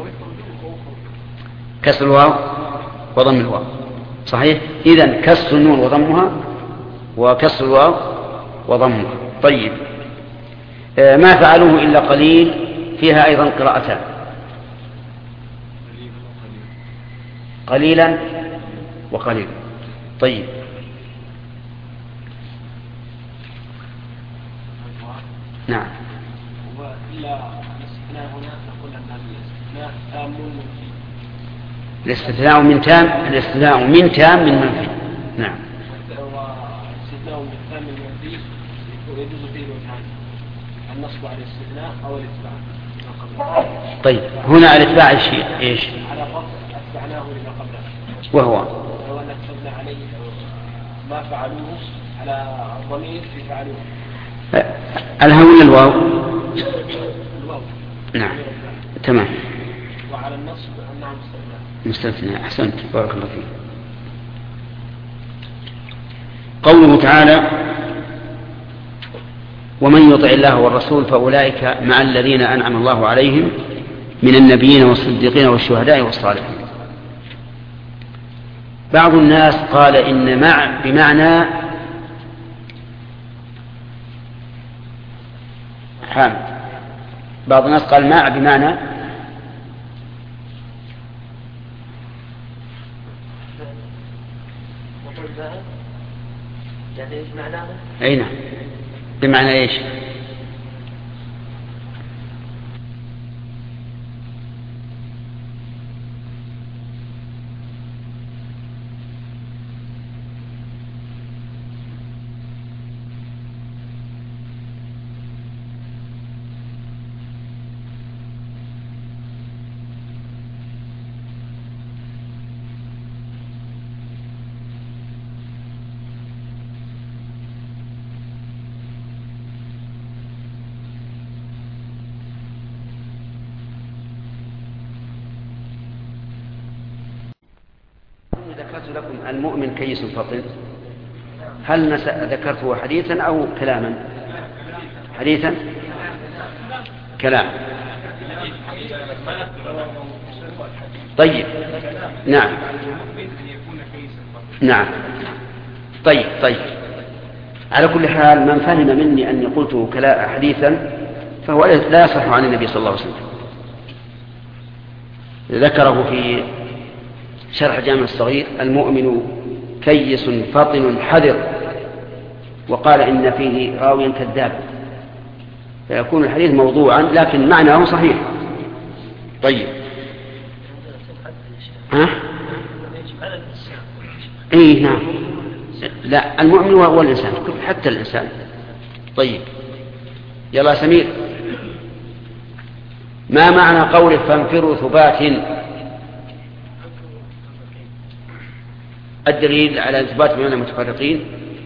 [SPEAKER 1] كسر الواو وضم الواو، صحيح. إذن كسر النون وضمها، وكسر الواو وضمها. طيب. ما فعلوه إلا قليل، فيها أيضا قراءتان، قليلا وقليلا. طيب. نعم.
[SPEAKER 3] وإلا الاستثناء هنا نقول أن الاستثناء تام منفي.
[SPEAKER 1] الاستثناء من تام من منفي. نعم.
[SPEAKER 3] والاستثناء من تام من منفي يجوز فيه وجهان، النصب على الاستثناء أو الاتباع.
[SPEAKER 1] طيب هنا الاتباع الشيء ايش؟
[SPEAKER 3] على الرفع أتبعناه لما قبله،
[SPEAKER 1] وهو
[SPEAKER 3] لو أن كتبنا عليه ما فعلوه على الضمير في فعلوه.
[SPEAKER 1] الهاء ولا الواو؟
[SPEAKER 3] الواو.
[SPEAKER 1] نعم تمام.
[SPEAKER 3] وعلى النصب أنه
[SPEAKER 1] مستثنى. أحسنت بارك الله فيك. قوله تعالى ومن يطع الله والرسول فأولئك مع الذين أنعم الله عليهم من النبيين والصديقين والشهداء والصالحين. بعض الناس قال إن مع بمعنى حام. بعض الناس قال مع بمعنى
[SPEAKER 5] يعني ايش معناه؟
[SPEAKER 1] اي نعم. بمعنى ايش؟ ذكرت لكم المؤمن كيس فطن، هل ذكرته حديثا أو كلاما؟ حديثا كلام. طيب نعم نعم. طيب على كل حال من فهم مني أني قلته حديثا فهو لا يصح عن النبي صلى الله عليه وسلم. ذكره في شرح جامع الصغير المؤمن كيس فطن حذر، وقال إن فيه راويا كذاب، فيكون الحديث موضوعا لكن معناه صحيح. طيب ها؟ ايه نعم. لا المؤمن هو الإنسان حتى الإنسان. طيب يلا سمير، ما معنى قوله فانفروا ثبات؟ الدليل على إثبات من المتفرقين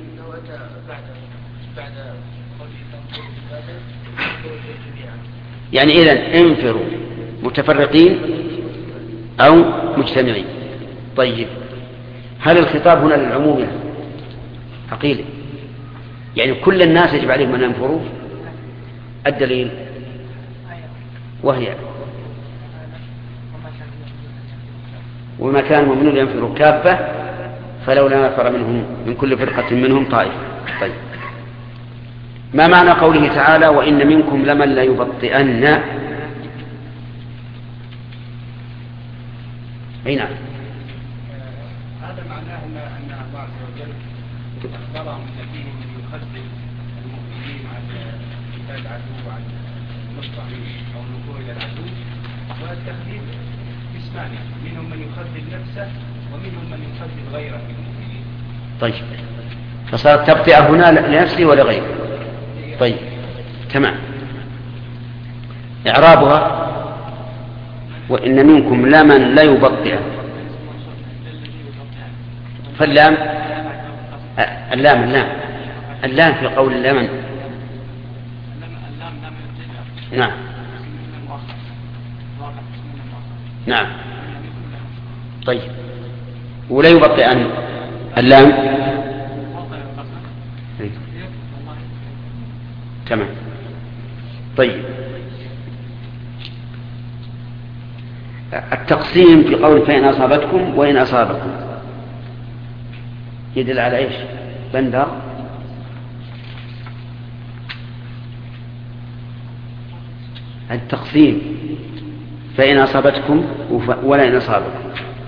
[SPEAKER 1] يعني إذن انفروا متفرقين أو مجتمعين. طيب هل الخطاب هنا للعموم حقيقي؟ يعني كل الناس يجب عليهم أن ينفروا؟ الدليل وهي وما كان المؤمنون ينفروا كافة فلولا نفر منهم من كل فرقة منهم طائفة. طيب ما معنى قوله تعالى وإن منكم لمن لا يبطئن؟ أي نعم.
[SPEAKER 2] هذا معناه أن الله عز وجل أخبرهم أن فيهم من يخذل المؤمنين عن قتال العدو عن النصر أو النفور إلى العدو، والتخذيل اسمان، منهم من يخذل نفسه ومنهم من يخذل غيره من المؤمنين.
[SPEAKER 1] طيب فصارت تبطئة هنا لنفسه ولغيره. طيب تمام. إعرابها وإن منكم لمن لا يبطئ، فاللام اللام في قول لمن. نعم نعم. طيب ولا يبطئن اللام. تمام. طيب التقسيم في قول فإن أصابتكم وإن أصابكم يدل على إيش؟ بندر التقسيم فإن أصابتكم ولا إن أصابكم.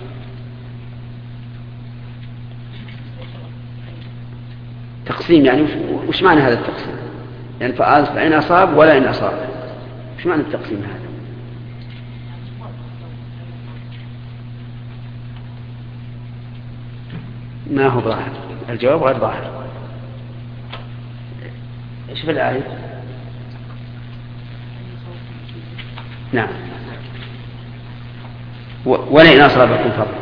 [SPEAKER 1] تقسيم يعني وش معنى هذا التقسيم؟ يعني فإن أصاب ولا إن أصاب، وش معنى التقسيم هذا؟ ما هو ظاهر، الجواب غير ظاهر. ايش في الآية؟ نعم. ولئن أصابكم فضل.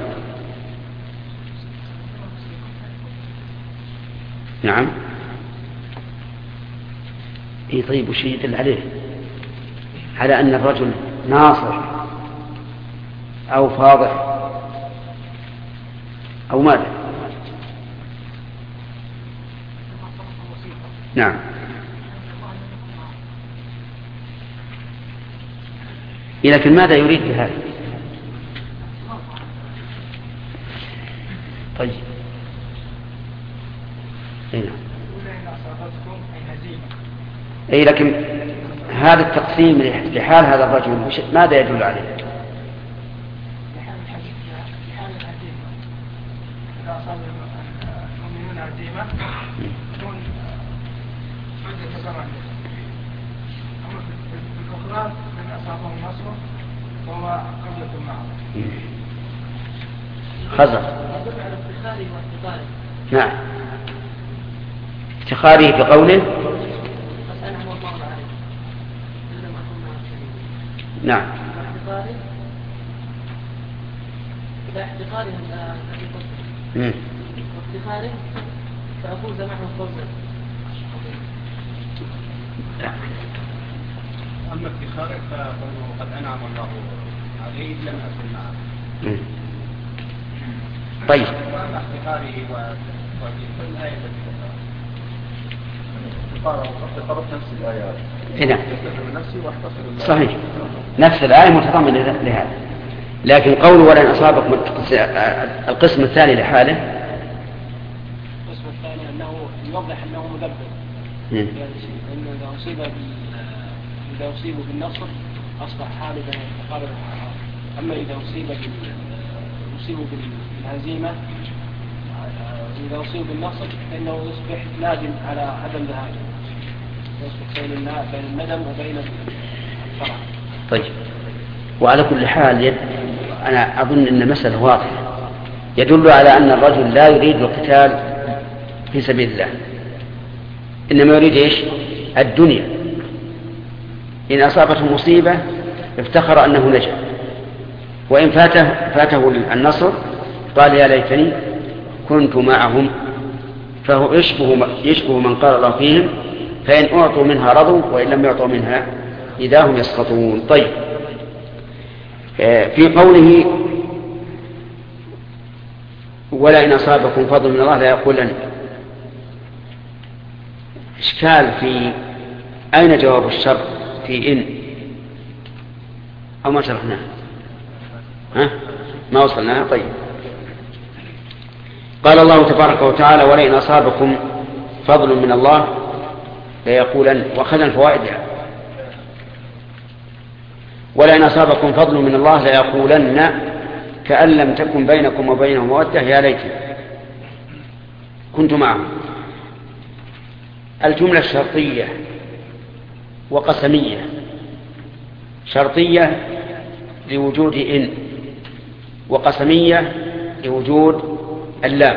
[SPEAKER 1] نعم. اي طيب، وش يدل عليه؟ على أن الرجل ناصر أو فاضح أو ماذا؟ نعم. لكن ماذا يريد بهذا؟ طيب. أي لكن هذا التقسيم لحال هذا الرجل ماذا يدل عليه؟
[SPEAKER 4] لحال الهزيمة إذا أصاب المؤمنون هزيمة تكون مدة تبرع. أما في الأخرى من أصابهم نصر فهو قبلة معه.
[SPEAKER 1] خزر.
[SPEAKER 4] يدل على افتخاره وافتقاره.
[SPEAKER 1] نعم. افتخاره بقوله. نعم.
[SPEAKER 4] إذا احتقاره وافتخاره فأفوز معه فوزا.
[SPEAKER 2] أما افتخاره فقوله قد أنعم الله عليه لم أكن معه.
[SPEAKER 1] طيب.
[SPEAKER 2] وأما افتخاره وفي الآية التي افتخاره نفس الآيات.
[SPEAKER 1] نعم. صحيح، نفس الآية متضمنة لهذا. لكن قوله ولئن أصابكم القسم الثاني لحاله.
[SPEAKER 3] القسم الثاني أنه يوضح أنه مدبر. يعني أنه إذا أصيب بالنصر أصبح حالبا يتقابل الحرام. أما إذا أصيب بالهزيمة إذا أصيب بالنصر فإنه يصبح لازم على عدم ذهابه، يصبح بين الندم وبين الفرح.
[SPEAKER 1] طيب. وعلى كل حال أنا أظن أن المسألة واضحة، يدل على أن الرجل لا يريد القتال في سبيل الله، إنما يريد إيش؟ الدنيا. إن أصابته مصيبة افتخر أنه نجا، وإن فاته النصر قال يا ليتني كنت معهم، فهو يشبه من قال الله فيهم فإن أعطوا منها رضوا وإن لم يعطوا منها إذا هم يسخطون. طيب. في قوله ولئن أصابكم فضل من الله لا يقولن، إشكال في أين جواب الشر في إن أو ما شرحناه؟ ما وصلنا. طيب. قال الله تبارك وتعالى ولئن أصابكم فضل من الله ليقولن، وأخذنا الفوائد يعني. ولئن أصابكم فضل من الله ليقولن كأن لم تكن بينكم وبينه مودة يا ليتني كنت معهم. الجملة شرطية وقسمية. شرطية لوجود إن، وقسمية لوجود اللام.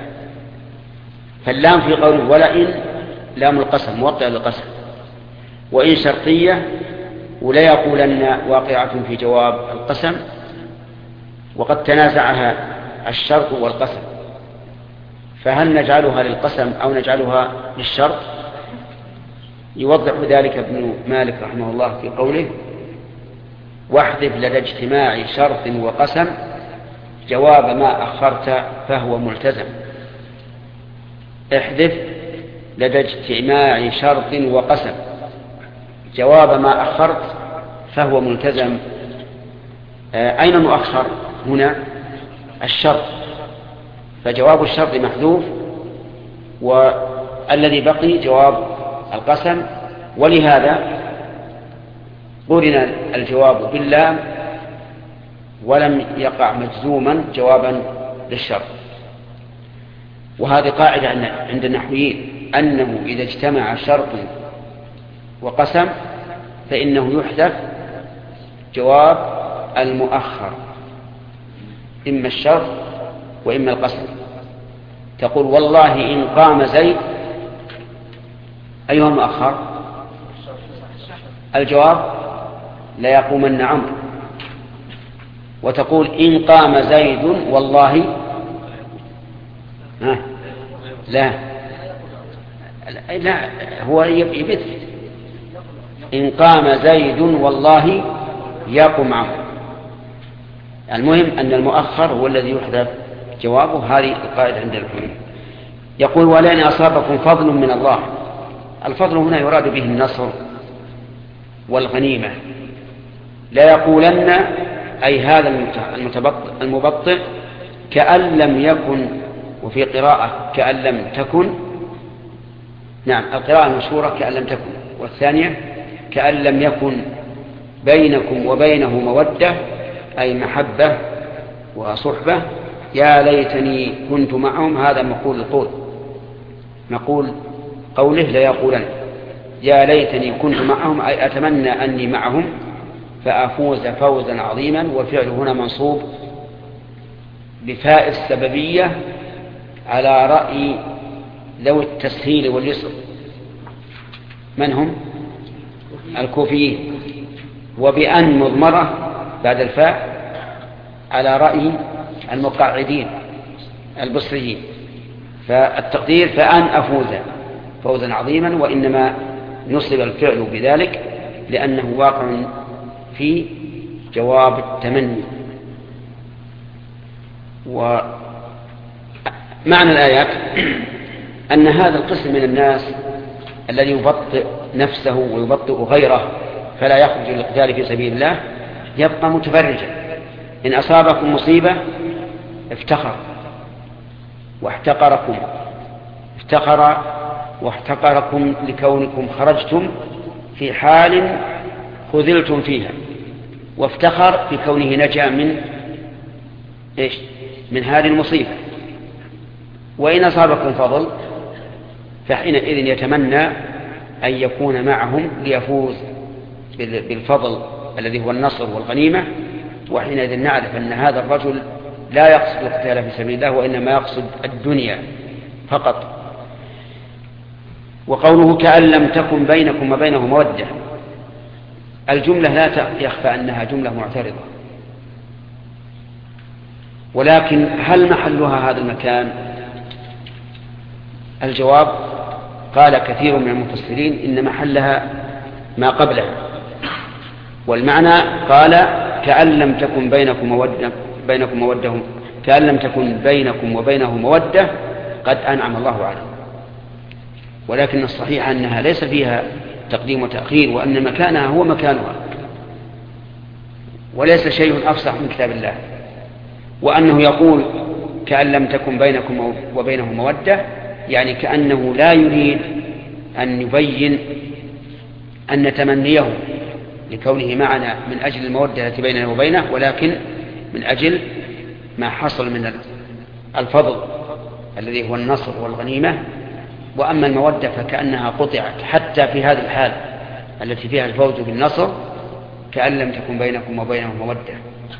[SPEAKER 1] فاللام في قوله ولئن لام القسم موقع للقسم، وإن شرطية ولا يقولن واقعة في جواب القسم، وقد تنازعها الشرط والقسم، فهل نجعلها للقسم أو نجعلها للشرط؟ يوضح ذلك ابن مالك رحمه الله في قوله واحذف لدى اجتماع شرط وقسم جواب ما أخرت فهو ملتزم. احذف لدى اجتماع شرط وقسم جواب ما أخرت فهو ملتزم. أين مؤخر هنا؟ الشرط، فجواب الشرط محذوف، والذي بقي جواب القسم، ولهذا قرن الجواب باللام ولم يقع مجزوما جوابا للشرط. وهذه قاعدة عند النحويين أنه إذا اجتمع شرط وقسم فإنه يحذف جواب المؤخر، إما الشرط وإما القسم. تقول والله إن قام زيد، أيها المؤخر؟ الجواب لا يقومن عمرو. وتقول إن قام زيد والله لا هو يبث إن قام زيد والله يقوم عمرو. المهم أن المؤخر هو الذي يحذف جوابه. هذه القاعدة عند الحلول. يقول ولئن أصابكم فضل من الله. الفضل هنا يراد به النصر والغنيمة. لا يقولن أي هذا المبطئ كأن لم يكن، وفي قراءة كأن لم تكن. نعم القراءة المشهورة كأن لم تكن، والثانية كأن لم يكن بينكم وبينه مودة أي محبة وصحبة. يا ليتني كنت معهم. هذا مقول قوله لا يقولن يا ليتني كنت معهم أي أتمنى أني معهم فأفوز فوزا عظيما. والفعل هنا منصوب بفاء السببية على رأي ذوي التسهيل واليسر. من هم؟ الكوفيين. وبأن مضمرة بعد الفاء على رأي المقاعدين البصريين. فالتقدير فأن أفوز فوزا عظيما، وإنما نصب الفعل بذلك لأنه واقع في جواب التمني. ومعنى الآيات أن هذا القسم من الناس الذي يبطئ نفسه ويبطئ غيره فلا يخرج للقتال في سبيل الله يبقى متفرجا. إن أصابكم مصيبة افتخر واحتقركم، افتخر واحتقركم لكونكم خرجتم في حال خذلتم فيها، وافتخر بكونه نجا من هذه المصيبة. وإن أصابكم فضل فحينئذ يتمنى أن يكون معهم ليفوز بالفضل الذي هو النصر والغنيمة. وحينئذ نعرف أن هذا الرجل لا يقصد القتال في سبيل الله وإنما يقصد الدنيا فقط. وقوله كأن لم تكن بينكم وبينه مودة، الجملة لا يخفى أنها جملة معترضة، ولكن هل محلها هذا المكان؟ الجواب قال كثير من المفسرين إن محلها ما قبلها. والمعنى قال كأن لم تكن كأن لم تكن بينكم وبينه مودة قد أنعم الله عليه. ولكن الصحيح أنها ليس فيها تقديم وتأخير، وأن مكانها هو مكانها، وليس شيء أفصح من كتاب الله. وأنه يقول كأن لم تكن بينكم وبينه مودة، يعني كأنه لا يريد أن يبين أن تمنيه لكونه معنا من أجل المودة التي بيننا وبينه، ولكن من أجل ما حصل من الفضل الذي هو النصر والغنيمة. وأما المودة فكأنها قطعت حتى في هذه الحال التي فيها الفوز بالنصر، كأن لم تكن بينكم وبينه مودة.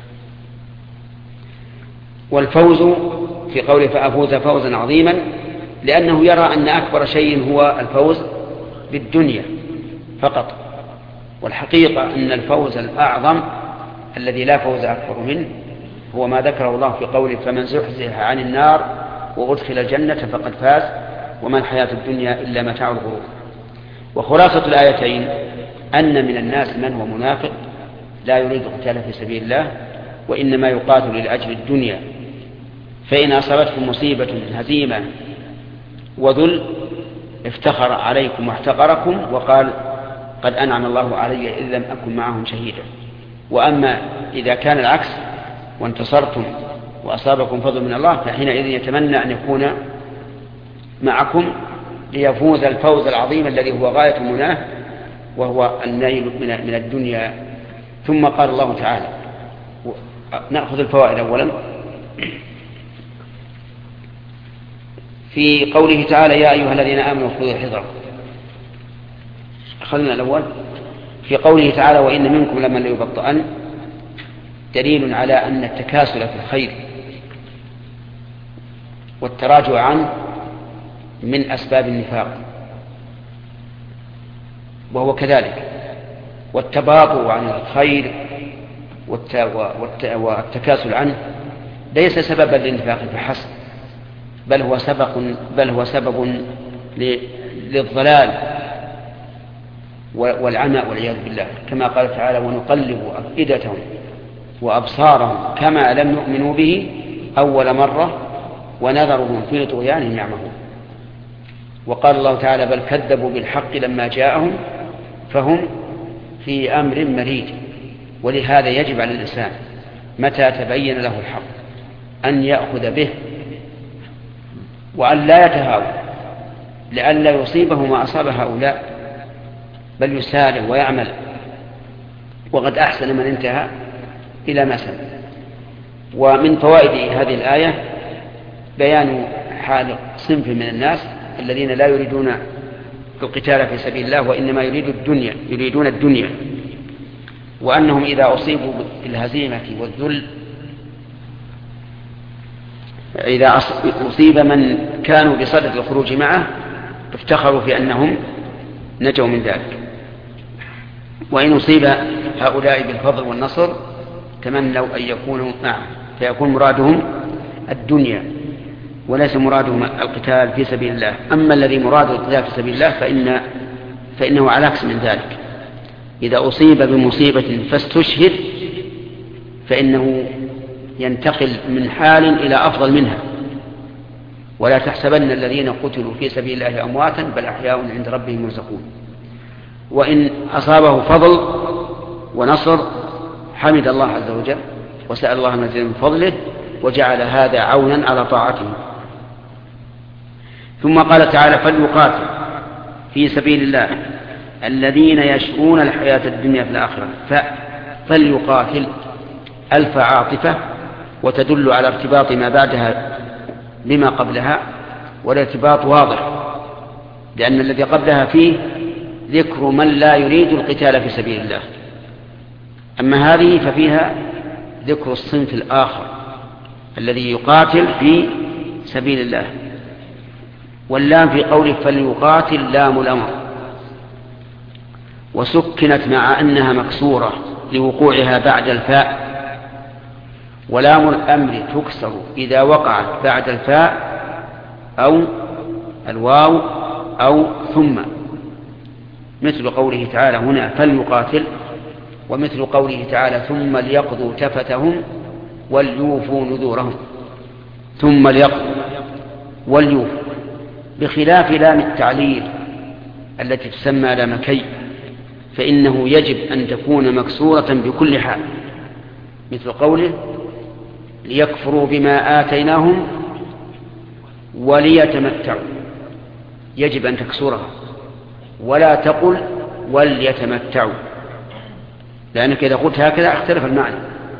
[SPEAKER 1] والفوز في قوله فأفوز فوزا عظيما لأنه يرى أن أكبر شيء هو الفوز بالدنيا فقط. والحقيقة أن الفوز الأعظم الذي لا فوز أكبر منه هو ما ذكره الله في قوله فمن زحزح عن النار وأدخل الجنة فقد فاز وما الحياة الدنيا إلا متاع الغرور. وخلاصة الآيتين أن من الناس من هو منافق لا يريد القتال في سبيل الله وإنما يقاتل لأجل الدنيا، فإن أصابتكم مصيبة هزيمة وذل افتخر عليكم واحتقركم وقال قد أنعم الله علي إذ لم أكن معهم شهيدا. وأما إذا كان العكس وانتصرتم وأصابكم فضل من الله فحينئذ يتمنى أن يكون معكم ليفوز الفوز العظيم الذي هو غاية مناه وهو النيل من الدنيا. ثم قال الله تعالى، نأخذ الفوائد أولا. في قوله تعالى يا أيها الذين آمنوا خذوا حذركم، أخذنا الأول. في قوله تعالى وإن منكم لمن ليبطئن دليل على أن التكاسل في الخير والتراجع عنه من أسباب النفاق، وهو كذلك. والتباطؤ عن الخير والتكاسل عنه ليس سببا للنفاق فحسب، بل هو سبب للضلال والعمى والعياذ بالله، كما قال تعالى: ونقلب أفئدتهم وأبصارهم كما لم يؤمنوا به أول مرة ونذرهم في طغيانهم يعمهون. وقال الله تعالى: بل كذبوا بالحق لما جاءهم فهم في أمر مريج. ولهذا يجب على الإنسان متى تبين له الحق أن يأخذ به وأن لا يتهاون، لئلا يصيبه ما أصاب هؤلاء، بل يسارع ويعمل. وقد أحسن من انتهى إلى ما سمع. ومن فوائد هذه الآية بيان حال صنف من الناس الذين لا يريدون القتال في سبيل الله، وإنما يريدون الدنيا، وأنهم إذا أصيبوا بالهزيمة والذل، إذا أصيب من كانوا بصدد الخروج معه افتخروا في أنهم نجوا من ذلك. وإن أصيب هؤلاء بالفضل والنصر تمنوا أن يكونوا معه، فيكون مرادهم الدنيا وليس مرادهم القتال في سبيل الله. أما الذي مراده القتال في سبيل الله فإنه على عكس من ذلك. إذا أصيب بمصيبة فاستشهد فإنه ينتقل من حال إلى أفضل منها. ولا تحسبن الذين قتلوا في سبيل الله أمواتا بل أحياء عند ربهم يرزقون. وإن أصابه فضل ونصر حمد الله عز وجل وسأل الله المزيد من فضله وجعل هذا عونا على طاعته. ثم قال تعالى: فليقاتل في سبيل الله الذين يشرون الحياة الدنيا في الآخرة. فليقاتل ألف عاطفة وتدل على ارتباط ما بعدها بما قبلها، والارتباط واضح، لأن الذي قبلها فيه ذكر من لا يريد القتال في سبيل الله. أما هذه ففيها ذكر الصنف الآخر الذي يقاتل في سبيل الله. واللام في قوله فليقاتل لام الأمر، وسكنت مع أنها مكسورة لوقوعها بعد الفاء، ولام الأمر تكسر إذا وقعت بعد الفاء أو الواو أو ثم، مثل قوله تعالى هنا فليقاتل، ومثل قوله تعالى ثم ليقضوا تفتهم وليوفوا نذورهم. ثم ليقضوا وليوفوا، بخلاف لام التعليل التي تسمى لام كي، فإنه يجب أن تكون مكسورة بكل حال، مثل قوله ليكفروا بما آتيناهم وليتمتعوا، يجب أن تكسرها ولا تقل وليتمتعوا، لأنك إذا قلت هكذا اختلف المعنى.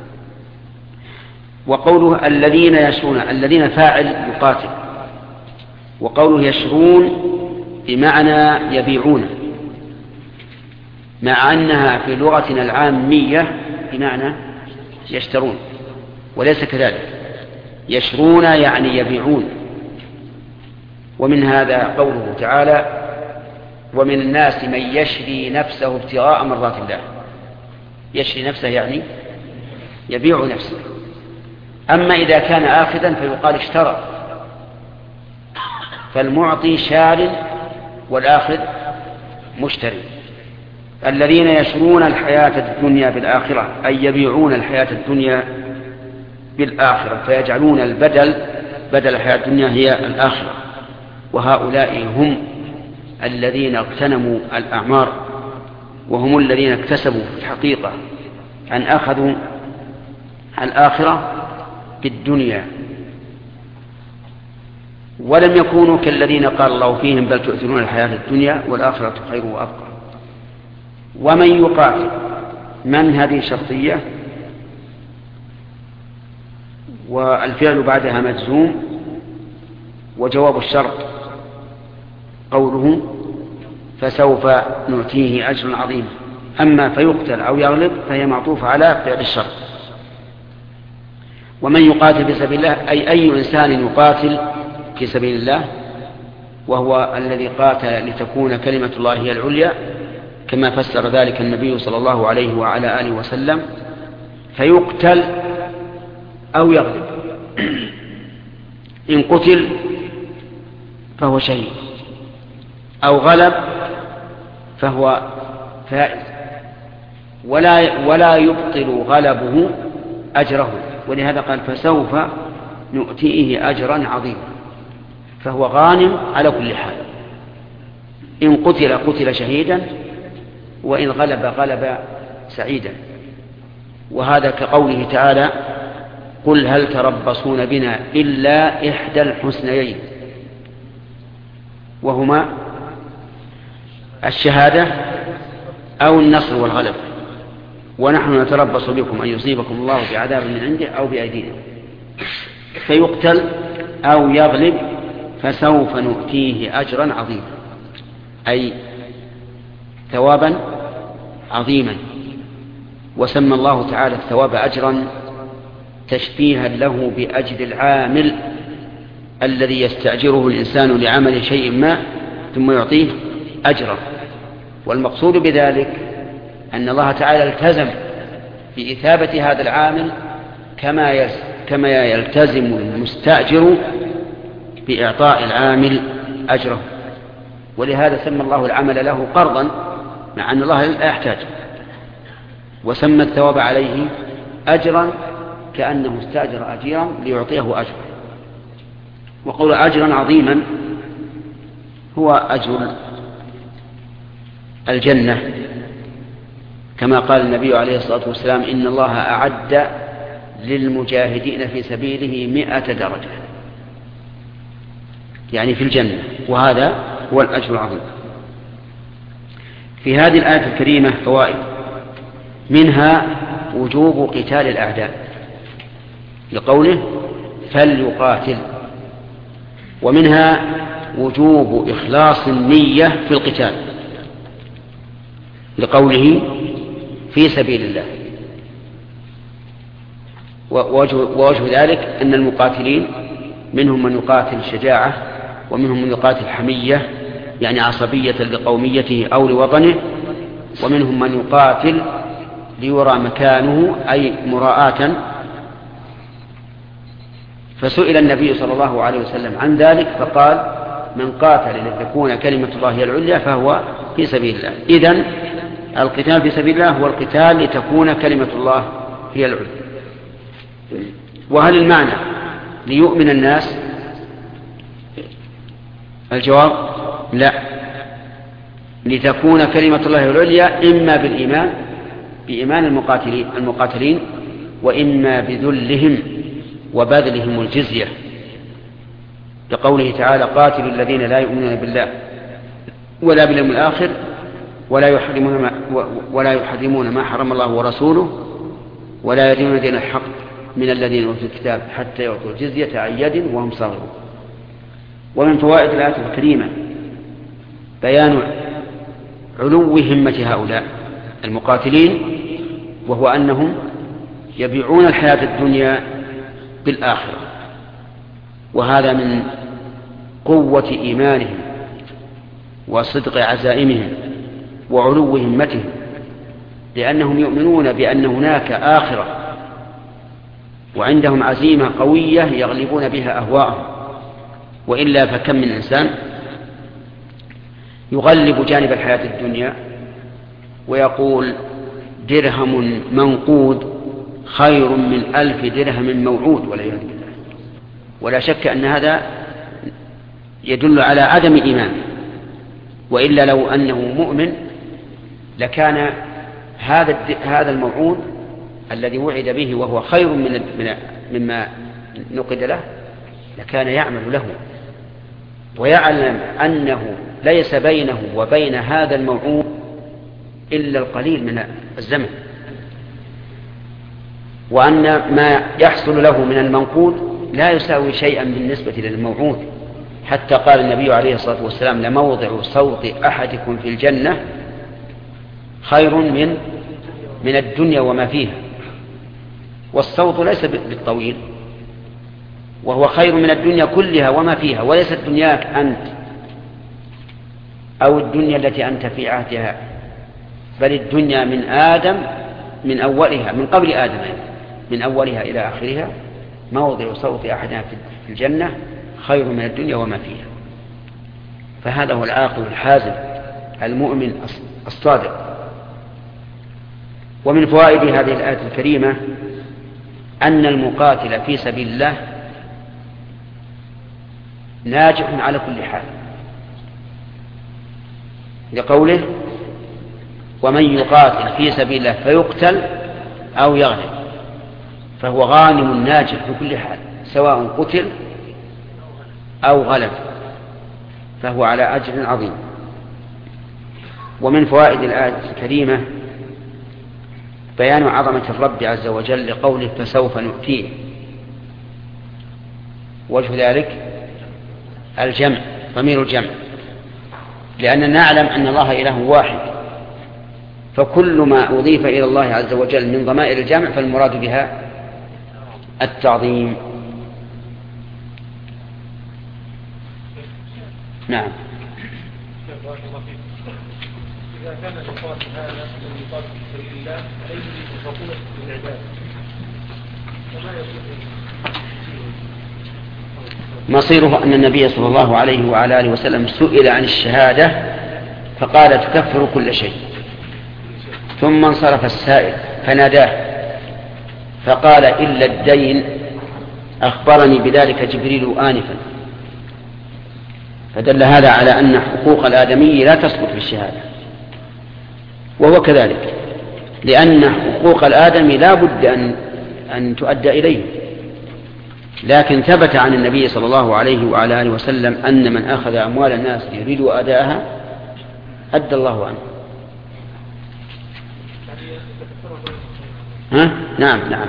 [SPEAKER 1] وقوله الذين يشرون، الذين فاعل يقاتل، وقوله يشرون بمعنى يبيعون، مع أنها في لغتنا العامية بمعنى يشترون، وليس كذلك. يشرون يعني يبيعون. ومن هذا قوله تعالى ومن الناس من يشري نفسه ابتغاء مرضات الله. يشري نفسه يعني يبيع نفسه. أما إذا كان آخذا فيقال اشترى، فالمعطي شار والآخذ مشتري. الذين يشرون الحياة الدنيا بالآخرة أي يبيعون الحياة الدنيا بالآخرة، فيجعلون بدل الحياة الدنيا هي الآخرة. وهؤلاء هم الذين اغتنموا الأعمار، وهم الذين اكتسبوا في الحقيقة أن أخذوا الآخرة بالدنيا، ولم يكونوا كالذين قال الله فيهم بل تؤثرون الحياة الدنيا والآخرة خير وأبقى. ومن يقاتل، من هذه شرطية والفعل بعدها مجزوم، وجواب الشرط قوله فسوف نؤتيه أجر عظيم. أما فيقتل أو يغلب فهي معطوفة على فعل الشرط. ومن يقاتل في سبيل الله أي أي إنسان يقاتل في سبيل الله، وهو الذي قاتل لتكون كلمة الله هي العليا كما فسر ذلك النبي صلى الله عليه وعلى آله وسلم، فيقتل أو يغلب. إن قتل فهو شهيد، أو غلب فهو فائز، ولا يبطل غلبه أجره، ولهذا قال فسوف نؤتيه أجرا عظيما، فهو غانم على كل حال. إن قتل قتل شهيدا، وإن غلب غلب سعيدا. وهذا كقوله تعالى قل هل تربصون بنا إلا إحدى الحسنيين، وهما الشهادة أو النصر والغلب، ونحن نتربص بكم أن يصيبكم الله بعذاب من عنده أو بأيدينا. فيقتل أو يغلب فسوف نؤتيه أجرا عظيما، أي ثوابا عظيما. وسمى الله تعالى الثواب أجرا تشبيها له بأجر العامل الذي يستأجره الإنسان لعمل شيء ما ثم يعطيه أجرا. والمقصود بذلك أن الله تعالى التزم بإثابة هذا العامل كما يلتزم المستأجر بإعطاء العامل أجره. ولهذا سمى الله العمل له قرضا، مع أن الله لا يحتاج، وسمى الثواب عليه أجرا كأنه استأجر أجيرا ليعطيه أجرا. وقول أجرا عظيما هو أجر الجنة، كما قال النبي عليه الصلاة والسلام إن الله أعد للمجاهدين في سبيله 100 درجة، يعني في الجنة، وهذا هو الأجر العظيم. في هذه الآية الكريمة فوائد، منها وجوب قتال الأعداء لقوله فليقاتل، ومنها وجوب إخلاص النية في القتال لقوله في سبيل الله. ووجه ذلك أن المقاتلين منهم من يقاتل شجاعة، ومنهم من يقاتل حمية يعني عصبية لقوميته أو لوطنه، ومنهم من يقاتل ليرى مكانه أي مراءة. فسئل النبي صلى الله عليه وسلم عن ذلك فقال من قاتل لتكون كلمة الله هي العليا فهو في سبيل الله. إذن القتال في سبيل الله هو القتال لتكون كلمة الله هي العليا. وهل المعنى ليؤمن الناس؟ الجواب لا، لتكون كلمة الله العليا إما بالإيمان بإيمان المقاتلين، وإما بذلهم وبذلهم الجزية، لقوله تعالى قاتلوا الذين لا يؤمنون بالله ولا باليوم الآخر ولا يحرمون ما حرم الله ورسوله ولا يدينون دين الحق من الذين أوتوا الكتاب حتى يعطوا الجزية عن يد وهم صاغرون. ومن فوائد الآية الكريمة بيان علو همة هؤلاء المقاتلين، وهو أنهم يبيعون الحياة الدنيا بالآخرة، وهذا من قوة إيمانهم وصدق عزائمهم وعلو همتهم، لأنهم يؤمنون بأن هناك آخرة، وعندهم عزيمة قوية يغلبون بها أهواءهم. وإلا فكم من إنسان يغلب جانب الحياة الدنيا ويقول درهم منقود خير من 1000 درهم موعود، والعياذ بالله. ولا شك أن هذا يدل على عدم إيمان، وإلا لو أنه مؤمن لكان هذا الموعود الذي وعد به وهو خير مما نقد له لكان يعمل له، ويعلم أنه ليس بينه وبين هذا الموعود إلا القليل من الزمن، وأن ما يحصل له من المنقود لا يساوي شيئا بالنسبة للموعود. حتى قال النبي عليه الصلاة والسلام لموضع صوت أحدكم في الجنة خير من الدنيا وما فيها. والصوت ليس بالطويل، وهو خير من الدنيا كلها وما فيها، وليست دنياك أنت أو الدنيا التي أنت في عهدها، بل الدنيا من آدم، من أولها، من قبل آدم، من أولها إلى آخرها، موضع صوت أحدنا في الجنة خير من الدنيا وما فيها. فهذا هو العاقل الحازم المؤمن الصادق. ومن فوائد هذه الآية الكريمة أن المقاتل في سبيل الله ناجح على كل حال، لقوله ومن يقاتل في سبيل الله فيقتل أو يغلب فهو غانم ناجح بكل حال، سواء قتل أو غلب فهو على أجر عظيم. ومن فوائد الآية الكريمة بيان عظمة الرب عز وجل لقوله فسوف نؤتيه. وجه ذلك الجمع، ضمير الجمع، لأننا نعلم أن الله إله واحد، فكل ما أضيف إلى الله عز وجل من ضمائر الجمع فالمراد بها التعظيم. نعم.
[SPEAKER 2] إذا كان يقاتل هذا الذي يقاتل في سبيل الله عليه بالركوع بالعبادة، فما يكون
[SPEAKER 1] مصيره أن النبي صلى الله عليه وعلى آله وسلم سئل عن الشهادة فقال تكفر كل شيء، ثم انصرف السائل فناداه فقال إلا الدين، أخبرني بذلك جبريل آنفا. فدل هذا على أن حقوق الآدمي لا تسقط في الشهادة، وهو كذلك، لأن حقوق الآدمي لا بد أن تؤدى إليه. لكن ثبت عن النبي صلى الله عليه وعلى آله وسلم أن من أخذ أموال الناس يريد أداءها أدى الله عنه. ها؟ نعم نعم.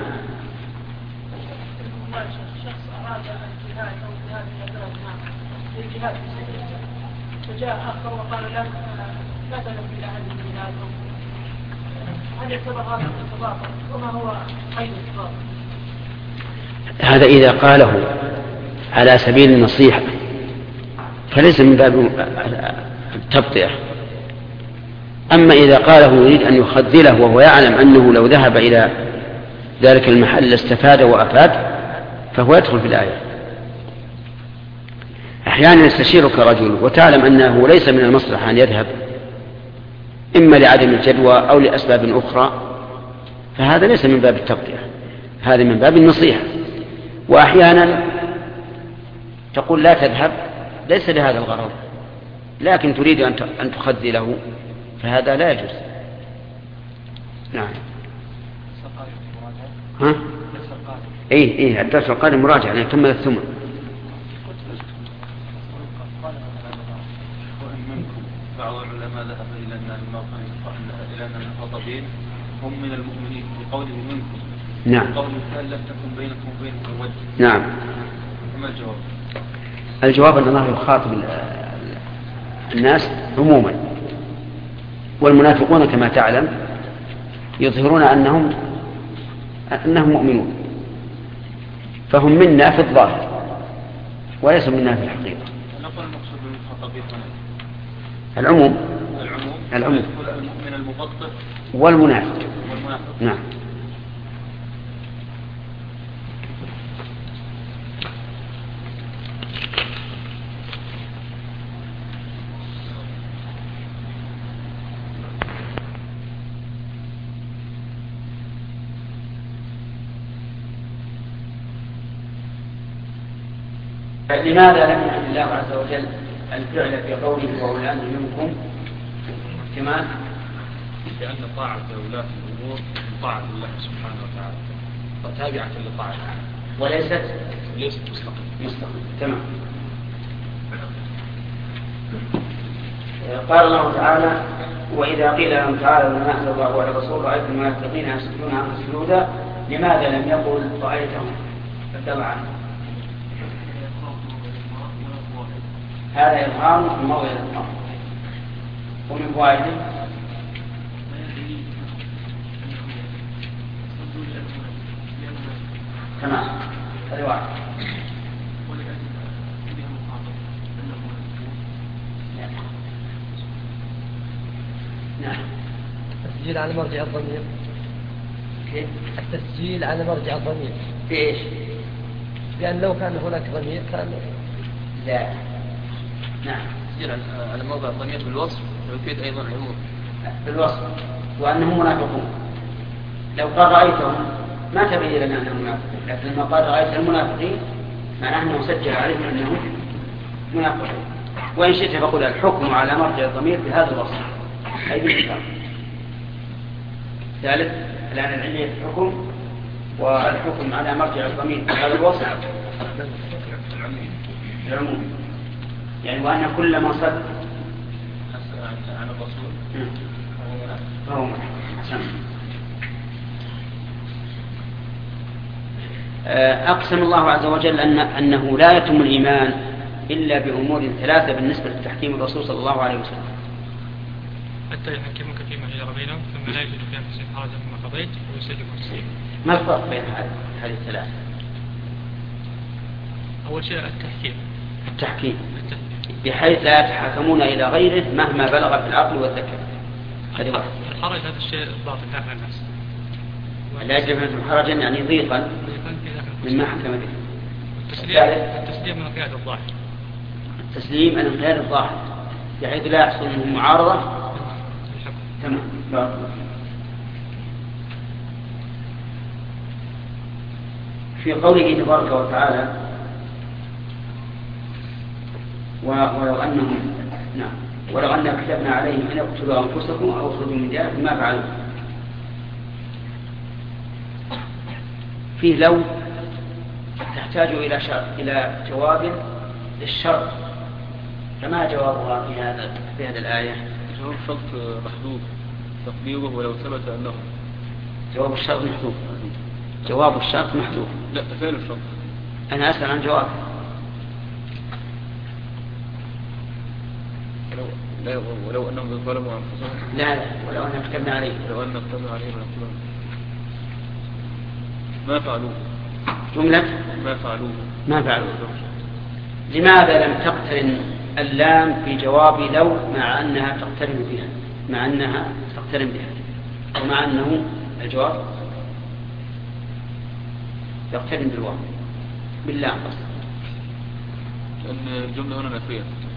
[SPEAKER 4] شخص أراد الجهاد أو الجهاد في البلد الجهاد في سبيل الله، فجاء آخر وقال له لا تذهب إلى أهل الجهاد، هل يعتبر هذا التضافر؟ وما هو قيد التضافر؟
[SPEAKER 1] هذا إذا قاله على سبيل النصيحة فليس من باب التبطئة. أما إذا قاله يريد أن يخذله وهو يعلم أنه لو ذهب إلى ذلك المحل استفاد وأفاد فهو يدخل في الآية. أحيانا يستشيرك رجل وتعلم أنه ليس من المصلحة أن يذهب، إما لعدم الجدوى أو لأسباب أخرى، فهذا ليس من باب التبطئة، هذا من باب النصيحة. وأحيانا تقول لا تذهب ليس لهذا الغرض، لكن تريد أن تخذله، فهذا لا يجوز. نعم. ها؟ إيه الدرس القادم مراجعة يعني ثم الثمن.
[SPEAKER 7] بعض العلماء ذهب إلى أن المخاطبين هم من المؤمنين بقوله منكم.
[SPEAKER 1] نعم.
[SPEAKER 7] قوله هل لم تكن بينكم وبينهم وجه.
[SPEAKER 1] نعم.
[SPEAKER 7] ما الجواب؟
[SPEAKER 1] الجواب أن الله يخاطب الناس عموما، والمنافقون كما تعلم يظهرون أنهم مؤمنون، فهم منا في الظاهر وليسوا منا في الحقيقة.
[SPEAKER 7] نقول المقصود بالمخاطبين
[SPEAKER 1] العموم
[SPEAKER 7] المؤمن المبطل
[SPEAKER 1] والمنافق. نعم. لماذا لم يحل الله عز وجل الفعل في قوله وأولي الأمر منكم كمان؟
[SPEAKER 2] لأن طاعة ولاة الأمور من طاعة الله سبحانه وتعالى وتابعة لطاعة
[SPEAKER 1] وليست
[SPEAKER 2] مستقيم.
[SPEAKER 1] تمام. قال الله تعالى وإذا قيل لهم تعالوا لما أنزل الله على الرسول رأيت المنافقين يصدون عنه سجودا، لماذا لم يقل رأيتهم فاتبع عنه؟ هذا إظهار في موضع الإظهار. ومن فوائده تمام. هذا واحد. نعم.
[SPEAKER 8] التسجيل على مرجع الضمير.
[SPEAKER 1] كيف؟
[SPEAKER 8] التسجيل على مرجع الضمير.
[SPEAKER 1] في إيش؟
[SPEAKER 8] لأن لو كان هناك ضمير كان
[SPEAKER 1] لا. نعم.
[SPEAKER 9] التسجيل على موضع الضمير بالوصف ويفيد أيضا العموم.
[SPEAKER 1] بالوصف وأنهم منافقون. لو قال رأيتهم ما تبين لنا أنهم منافقون، لكن لما قال رأيت المنافقين معناه أنه سجل عليهم أنهم منافقون. وإن شئت فقل الحكم على مرجع الضمير بهذا الوصف أي بالإنكار. ثالث الآن العلمية في الحكم والحكم على مرجع الضمير بهذا الوصف العموم، يعني وأن كل ما صد
[SPEAKER 7] عن الرسول
[SPEAKER 1] فهو حسن. أقسم الله عز وجل أنه لا يتم الإيمان إلا بأمور ثلاثة بالنسبة لتحكيم الرسول صلى الله عليه وسلم.
[SPEAKER 6] حتى يحكمك فيما شجر بينهم ثم لا يجد في أنفسهم حرجا مما قضيت ويسلموا تسليما.
[SPEAKER 1] ما الفرق بين هذه الثلاثة؟
[SPEAKER 6] أول شيء التحكيم
[SPEAKER 1] بحيث لا يتحاكمون إلى غيره مهما بلغ في العقل والذكاء. هذه واحدة.
[SPEAKER 6] الحرج هذا الشيء الضابط على الناس.
[SPEAKER 1] لا يجب أن حرجا يعني ضيقا مما حكم به.
[SPEAKER 6] التسليم من القيادة الظاهر.
[SPEAKER 1] التسليم من القيادة الظاهر بحيث لا يحصل منه معارضة. تمام. في قوله تبارك وتعالى ولو أننا كتبنا عليهم أن يقتلوا أنفسكم أو اخرجوا من دياركم ما فعلوا. فيه لو تحتاج إلى جواب للشرط، فما جوابها في هذه الآية؟
[SPEAKER 7] جواب شرط محذوف تقديره ولو ثبت أنه.
[SPEAKER 1] جواب الشرط محذوف. جواب الشرط محذوف.
[SPEAKER 7] لا فين الشرط؟
[SPEAKER 1] أنا أسأل عن جواب.
[SPEAKER 7] ولو أنهم ظلموا أنفسهم.
[SPEAKER 1] لا ولو أننا كتبنا عليهم.
[SPEAKER 7] ولو أننا كتبنا عليهم ما فعلوه.
[SPEAKER 1] جملة ما فعلوه. لماذا لم تقترن اللام في جواب لو مع أنها تقترن بها ومع أنه الجواب يقترن بالواو باللام بس؟
[SPEAKER 7] لأن الجملة هنا نفية.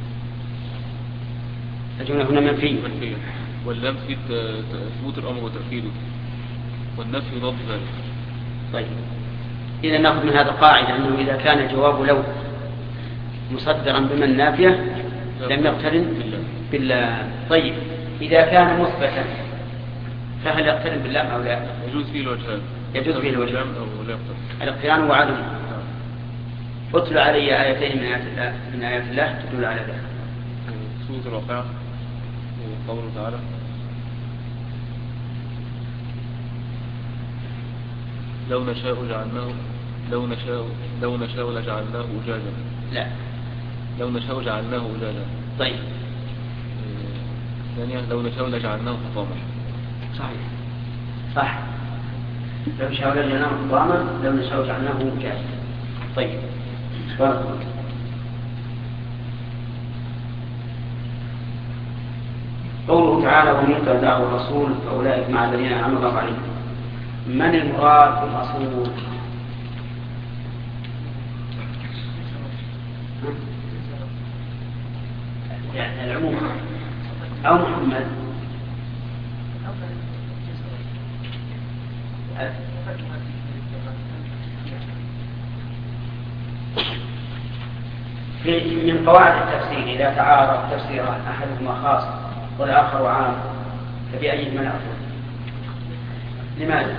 [SPEAKER 1] الجملة هنا منفية.
[SPEAKER 7] واللام في ثبوت الأمر وتأكيده والنفي ضد ذلك.
[SPEAKER 1] طيب إذا نأخذ من هذا قاعدة أنه إذا كان الجواب لو مصدرا بمن نافية لم يقترن باللام. طيب إذا كان مثبتا فهل يقترن باللام أو لا؟
[SPEAKER 7] يجوز فيه الوجهان.
[SPEAKER 1] الاقتران وعدم. اتل علي آيتين من آيات الله تدل على ذلك.
[SPEAKER 7] سورة الواقعة وقوله تعالى لو نشاء لجعلناه أجاجا.
[SPEAKER 1] لا
[SPEAKER 7] لو نشاء جعلناه أجاجا.
[SPEAKER 1] طيب
[SPEAKER 7] ثانيا لو نشاء لجعلناه حطاما.
[SPEAKER 1] صحيح صح. لو نشاء لجعلناه حطاما لو نشاء جعلناه أجاجا. طيب بارك الله. قوله تعالى ومن يطع دعوة الرسول فأولئك مع الذين أنعم الله عليهم. من المراد بالرسول؟ يعني العموم أو محمد؟ من قواعد التفسير إذا تعارض تفسيران أحدهما خاص والآخر عام فبأيهما نأخذ؟ لماذا؟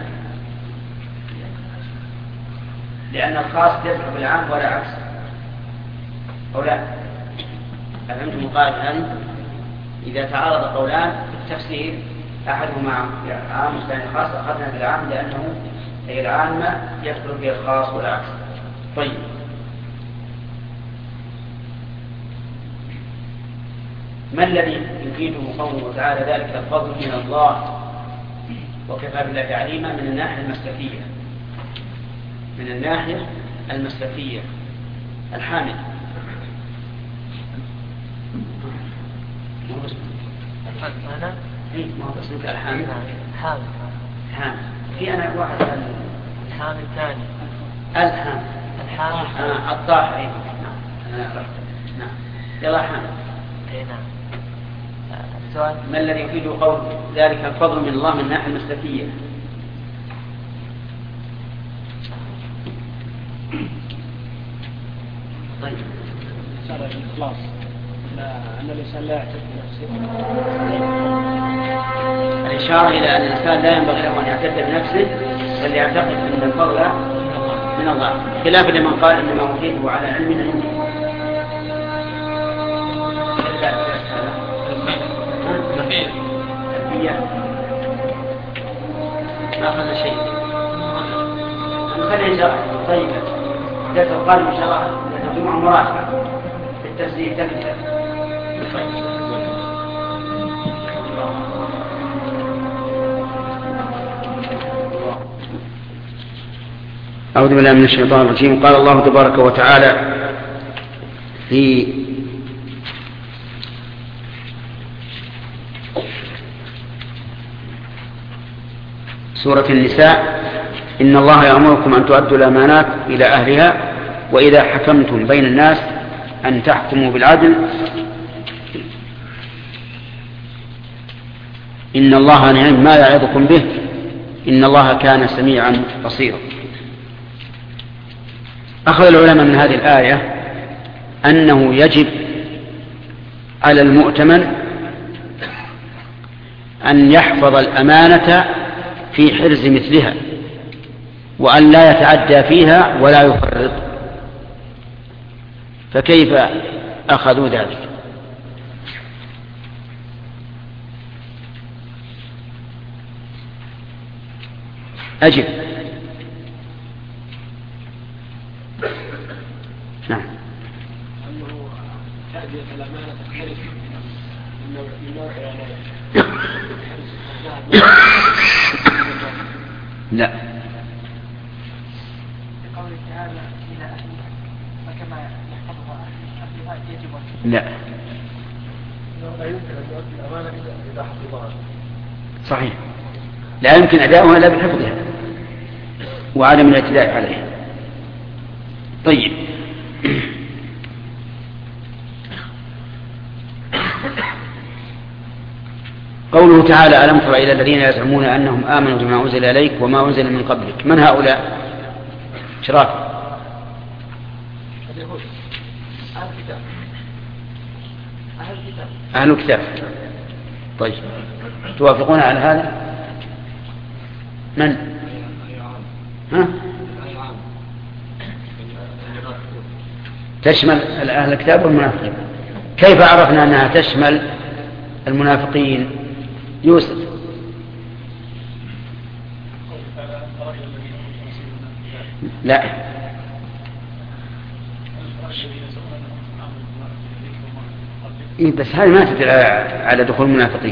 [SPEAKER 1] لأن الخاص يدخل بالعام ولا عكس أو لا؟ أفهمتم القاعدة هذه؟ إذا تعارض قولان في التفسير أحدهما عام والثاني خاص أخذنا بالعام لأنه أي العامة يدخل به الخاص ولا عكس. طيب ما الذي يفيده قوله تعالى ذلك الفضل من الله وكفى بالله عليما من الناحية المسلكية الحامل؟
[SPEAKER 5] أنا
[SPEAKER 1] إيه ما هو اسمك الحامد.
[SPEAKER 5] حامد.
[SPEAKER 1] حامد. في أنا واحد
[SPEAKER 5] الحامد الثاني.
[SPEAKER 1] الحامد.
[SPEAKER 5] الحامد.
[SPEAKER 1] الطاحة. إيه نعم. يلا حامد.
[SPEAKER 5] إيه نعم. السؤال
[SPEAKER 1] ما الذي يفيد قول ذلك الفضل من الله من الناحية المسلكية؟ طيب
[SPEAKER 3] مسألة الإخلاص أن الإنسان لا يعترف بنفسه.
[SPEAKER 1] الإشارة إلى أن الإنسان لا ينبغي له أن يعترف بنفسه بل يعتقد أن الفضل من الله، خلاف لمن قال إنما أوتيته على علم عندي. ما أخذ شيء. خليه شرح طيب. إذا تقال شرح تجمع مراجعة في التسجيل تكتب. أعوذ بالله من الشيطان الرجيم. قال الله تبارك وتعالى في سورة النساء: إن الله يأمركم أن تؤدوا الأمانات إلى أهلها وإذا حكمتم بين الناس أن تحكموا بالعدل إن الله نعم ما يعظكم به إن الله كان سميعا بصيرا. أخذ العلماء من هذه الآية أنه يجب على المؤتمن أن يحفظ الأمانة في حرز مثلها وأن لا يتعدى فيها ولا يفرط. فكيف أخذوا ذلك؟ أجب. نعم.
[SPEAKER 3] أنه تأدية الأمانة تختلف من نوع إلى
[SPEAKER 1] لا.
[SPEAKER 4] لقوله تعالى إلى أهلها فكما يحفظها أهلها يجب
[SPEAKER 1] لا.
[SPEAKER 8] لا يمكن أن يؤدي الأمانة إذا حفظها.
[SPEAKER 1] صحيح، لا يمكن أداؤها إلا بحفظها وعدم الاعتداء عليها. طيب، قوله تعالى: ألم تر إلى الذين يزعمون أنهم آمنوا بما أنزل إليك وما أنزل من قبلك. من هؤلاء؟ شراك
[SPEAKER 8] اليهود. أهل الكتاب.
[SPEAKER 1] أهل الكتاب. طيب، توافقون على هذا؟ من؟ ها؟ تشمل أهل الكتاب والمنافقين. كيف عرفنا أنها تشمل المنافقين؟ يوسف. لا، إيه بس هذه ما تدل على دخول المنافقين.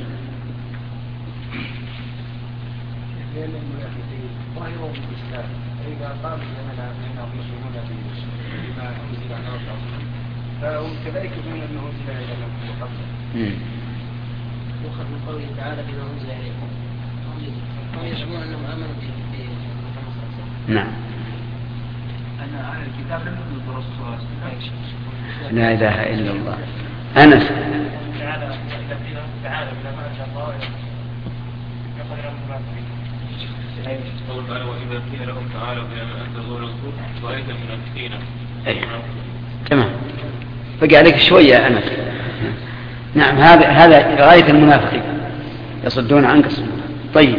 [SPEAKER 2] وكذلك يقولون انه انزل الينا قبل.
[SPEAKER 4] يؤخذ من قوله تعالى بما انزل اليكم هم يزعمون انهم امنوا
[SPEAKER 1] نعم.
[SPEAKER 2] ان اهل الكتاب لم يؤمنوا بالرسول صلى الله عليه وسلم.
[SPEAKER 1] لا اله الا الله. انس.
[SPEAKER 3] تعالى بما انزل الله يقول لهم المنافقين.
[SPEAKER 7] قول تعالى: وإذا قيل لهم تعالوا إلى ما أنزل الله والرسول رأيت المنافقين.
[SPEAKER 1] تمام، بقي عليك شوية يا أنس. نعم، هذا غاية المنافقين يصدون عنك الصدور. طيب،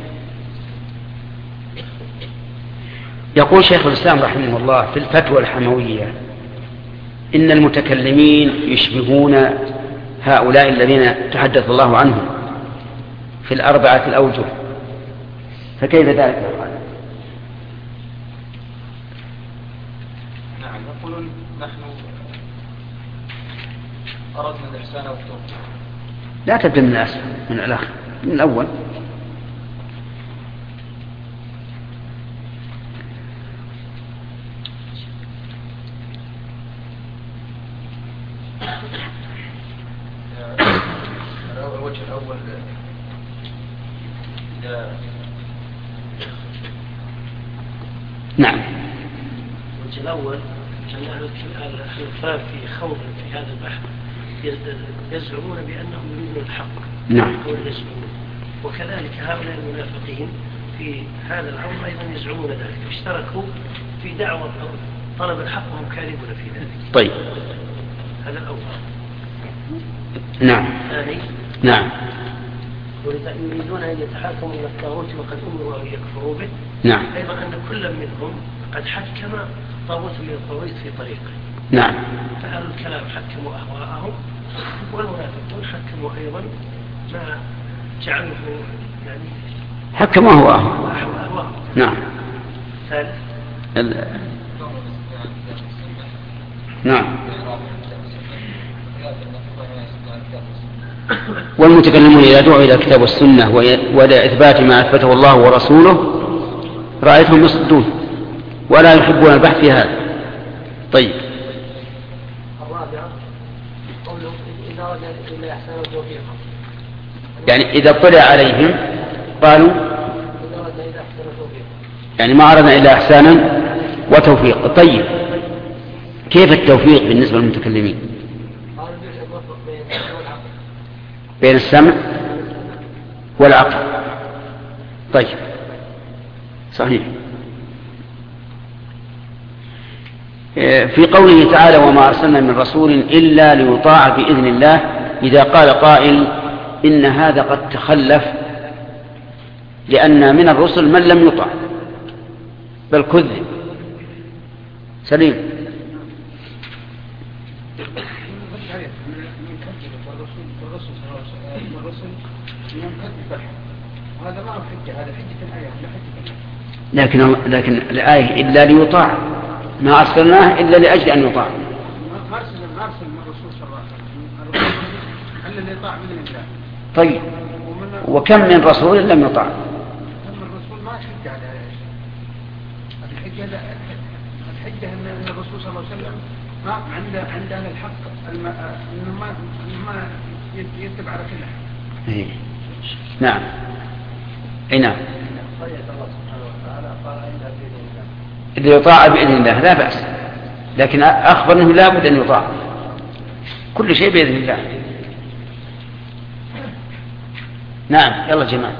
[SPEAKER 1] يقول شيخ الإسلام رحمه الله في الفتوى الحموية: إن المتكلمين يشبهون هؤلاء الذين تحدث الله عنهم في الأربعة الأوجه، فكيف ذلك يقال؟
[SPEAKER 7] نعم، يقولون نحن أردنا الإحسان والتوفيق.
[SPEAKER 1] لا تبدأ من الأسفل، من الآخر، من الأول.
[SPEAKER 8] الوجه الأول
[SPEAKER 1] نعم.
[SPEAKER 4] الوجه الأول أن أهل الكفار في خوض في هذا البحث يزعمون بأنهم يريدون الحق.
[SPEAKER 1] نعم.
[SPEAKER 4] وكذلك هؤلاء المنافقين في هذا الأمر أيضا يزعمون ذلك، اشتركوا في دعوة طلب الحق وهم كاذبون في ذلك.
[SPEAKER 1] طيب.
[SPEAKER 4] هذا الأول.
[SPEAKER 1] نعم.
[SPEAKER 4] الثاني.
[SPEAKER 1] نعم.
[SPEAKER 4] يريدون أن يتحاكموا إلى الطاغوت وقد أمروا أن يكفروا به.
[SPEAKER 1] نعم.
[SPEAKER 4] أيضا أن كل منهم قد حكم طاغوت من الطواغيت في طريقه.
[SPEAKER 1] نعم.
[SPEAKER 4] فأهل الكلام حكموا أهواءهم والمنافقون حكموا أيضا ما جعلوه يعني
[SPEAKER 1] حكموا أهواءهم. نعم.
[SPEAKER 4] ثالث.
[SPEAKER 1] نعم. والمتكلمون إذا دعوا إلى كتاب السنة وإلى إثبات ما أثبته الله ورسوله رأيتهم يصدون ولا يحبون البحث في هذا. طيب.
[SPEAKER 4] الرابعة قوله إذا أردنا إلا إحسانا وتوفيقا،
[SPEAKER 1] يعني إذا اطلع عليهم قالوا يعني ما أردنا إلا إحسانا وتوفيقا. طيب، كيف التوفيق بالنسبة للمتكلمين؟ بين السمع والعقل. طيب، صحيح. في قوله تعالى وما أرسلنا من رسول إلا ليطاع بإذن الله، إذا قال قائل إن هذا قد تخلف لأن من الرسل من لم يطع بل كذب. سليم.
[SPEAKER 2] وهذا ما هو حجة، هذا حجة الآية لا حجة.
[SPEAKER 1] لكن الآية إلا ليطاع، ما أرسلناه إلا لأجل أن يطاع.
[SPEAKER 2] ما أرسل من الرسول صلى الله عليه وسلم إلا اللي يطاع بإذن الله.
[SPEAKER 1] طيب، وكم من رسول لم يطاع؟
[SPEAKER 2] كم من رسول ما حجة على الحجة أن الرسول صلى الله عليه وسلم ما عند أهل الحق إنه ما يتبع على كل حق.
[SPEAKER 1] إيه. نعم. اي نعم. إذا يطاع بإذن الله لا بأس، لكن أخبر أنه لا بد أن يطاع، كل شيء بإذن الله. نعم. يلا جماعة.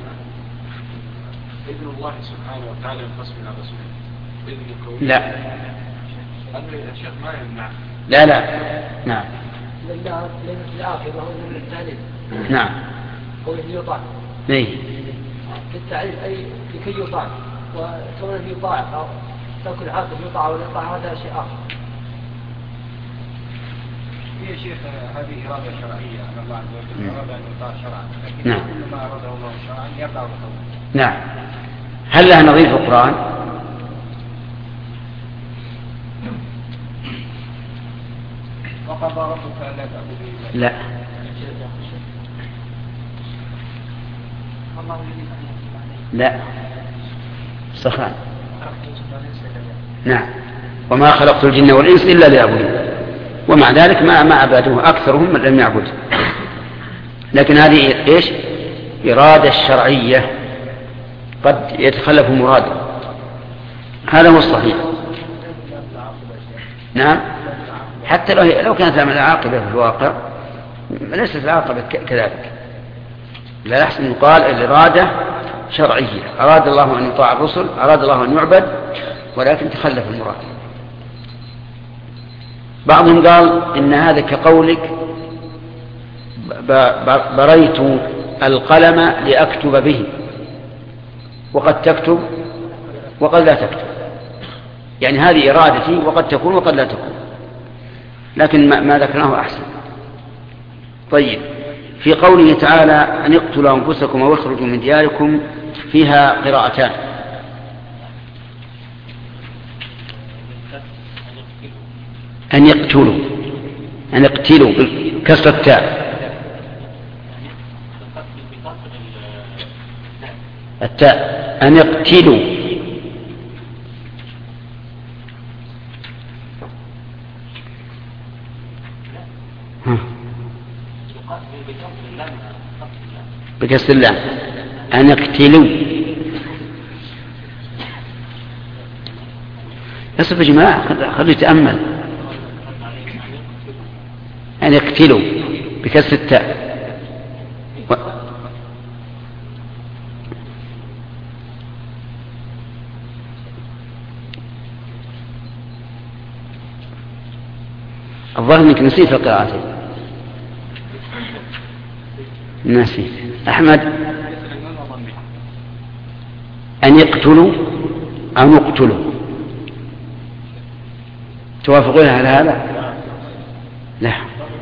[SPEAKER 2] إذن الله سبحانه وتعالى ينقسم إلى قسمين، إذن الكون.
[SPEAKER 1] لا.
[SPEAKER 2] الشيخ ما يمنع.
[SPEAKER 1] لا. نعم.
[SPEAKER 4] للعاقبة ومن التعليم.
[SPEAKER 1] نعم.
[SPEAKER 4] قوله يطاع.
[SPEAKER 1] إيه.
[SPEAKER 4] للتعليم أي لكي يطاع، وكونه يطاع أو تكون عاقب يطاع ولا يطاع هذا شيء آخر.
[SPEAKER 2] يا شيخ هذه إرادة شرعية أن الله عز وجل أراد أن يطاع شرعا، لكن
[SPEAKER 1] نعم.
[SPEAKER 2] كل ما أراده الله شرعا يرضى ويطاع.
[SPEAKER 1] نعم. هل لها نظير في القرآن؟
[SPEAKER 2] وقضى ربك ألا تعبدوا إلا
[SPEAKER 1] لا. لا. سخان. نعم. وما خلقت الجن والإنس إلا ليعبدون، ومع ذلك ما عبدوه، أكثرهم من لم يعبد. لكن هذه إيش؟ إرادة الشرعية قد يتخلف مراد، هذا هو الصحيح. نعم. حتى لو كانت العاقبة في الواقع ليست العاقبة كذلك، لا يحسن يقال الإرادة شرعية، أراد الله أن يطاع الرسل، أراد الله أن يعبد، ولكن تخلف المراد. بعضهم قال إن هذا كقولك بريت القلم لأكتب به، وقد تكتب وقد لا تكتب، يعني هذه إرادتي وقد تكون وقد لا تكون، لكن ما ذكرناه أحسن. طيب، في قوله تعالى أن اقتلوا أنفسكم أو اخرجوا من دياركم فيها قراءتان. أن يقتلوا، أن يقتلوا بكسر التاء، أن يقتلوا. بكسر اللام أن يقتلوا. يصف يا جماعة خلوا يتأمل. أن يقتلوا بكسر التاء. الظاهر انك نسيت القراءتين. نسيت. احمد ان يقتلوا او نقتلوا، توافقون على هذا؟ لا.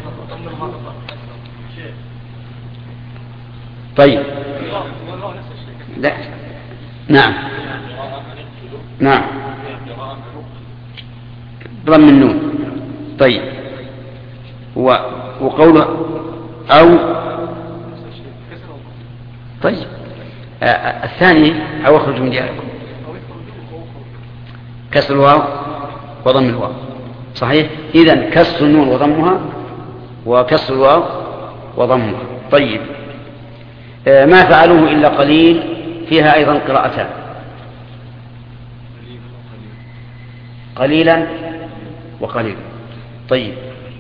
[SPEAKER 1] طيب لا. نعم نعم ضم النون. طيب وقوله أو. طيب الثاني أو اخرجوا من دياركم، كسر الواو وضم الواو صحيح. إذن كسر النون وضمها وكسر الواو وضمها. طيب ما فعلوه إلا قليل فيها أيضا قراءتان، قليلا وقليلا. طيب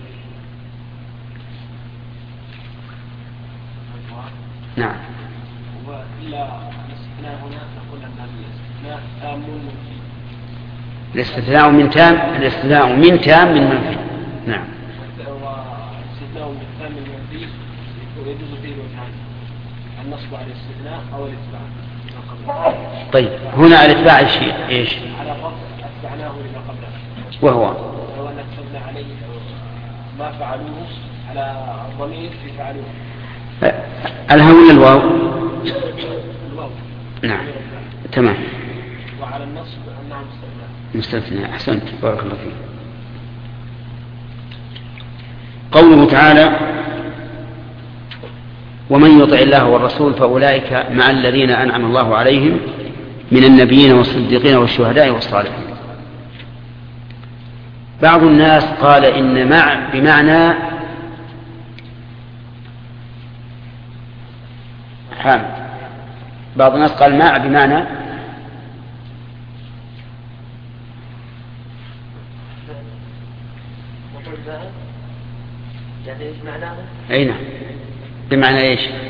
[SPEAKER 1] نعم.
[SPEAKER 3] وإلا الاستثناء هنا نقول أن الاستثناء تام منفي.
[SPEAKER 1] الاستثناء من تام، الاستثناء من تام من منفي. نعم.
[SPEAKER 3] والاستثناء من تام من منفي يجوز فيه الوجهان، النصب على الاستثناء أو الاتباع.
[SPEAKER 1] طيب هنا الاتباع الشيء ايش؟
[SPEAKER 3] على قصد اتبعناه لما قبله،
[SPEAKER 1] وهو
[SPEAKER 3] لو أن كتبنا عليه ما فعلوه على الضمير في فعلوه.
[SPEAKER 1] الهاء ولا الواو؟
[SPEAKER 3] الواو.
[SPEAKER 1] نعم تمام.
[SPEAKER 3] وعلى النصب أنه
[SPEAKER 1] مستثنى. أحسنت بارك الله فيك. قوله تعالى ومن يطع الله والرسول فأولئك مع الذين أنعم الله عليهم من النبيين والصديقين والشهداء والصالحين. بعض الناس قال إن مع بمعنى حامد، بعض الناس قال مع بمعنى
[SPEAKER 5] يعني ايش معناه؟
[SPEAKER 1] اي نعم. بمعنى ايش؟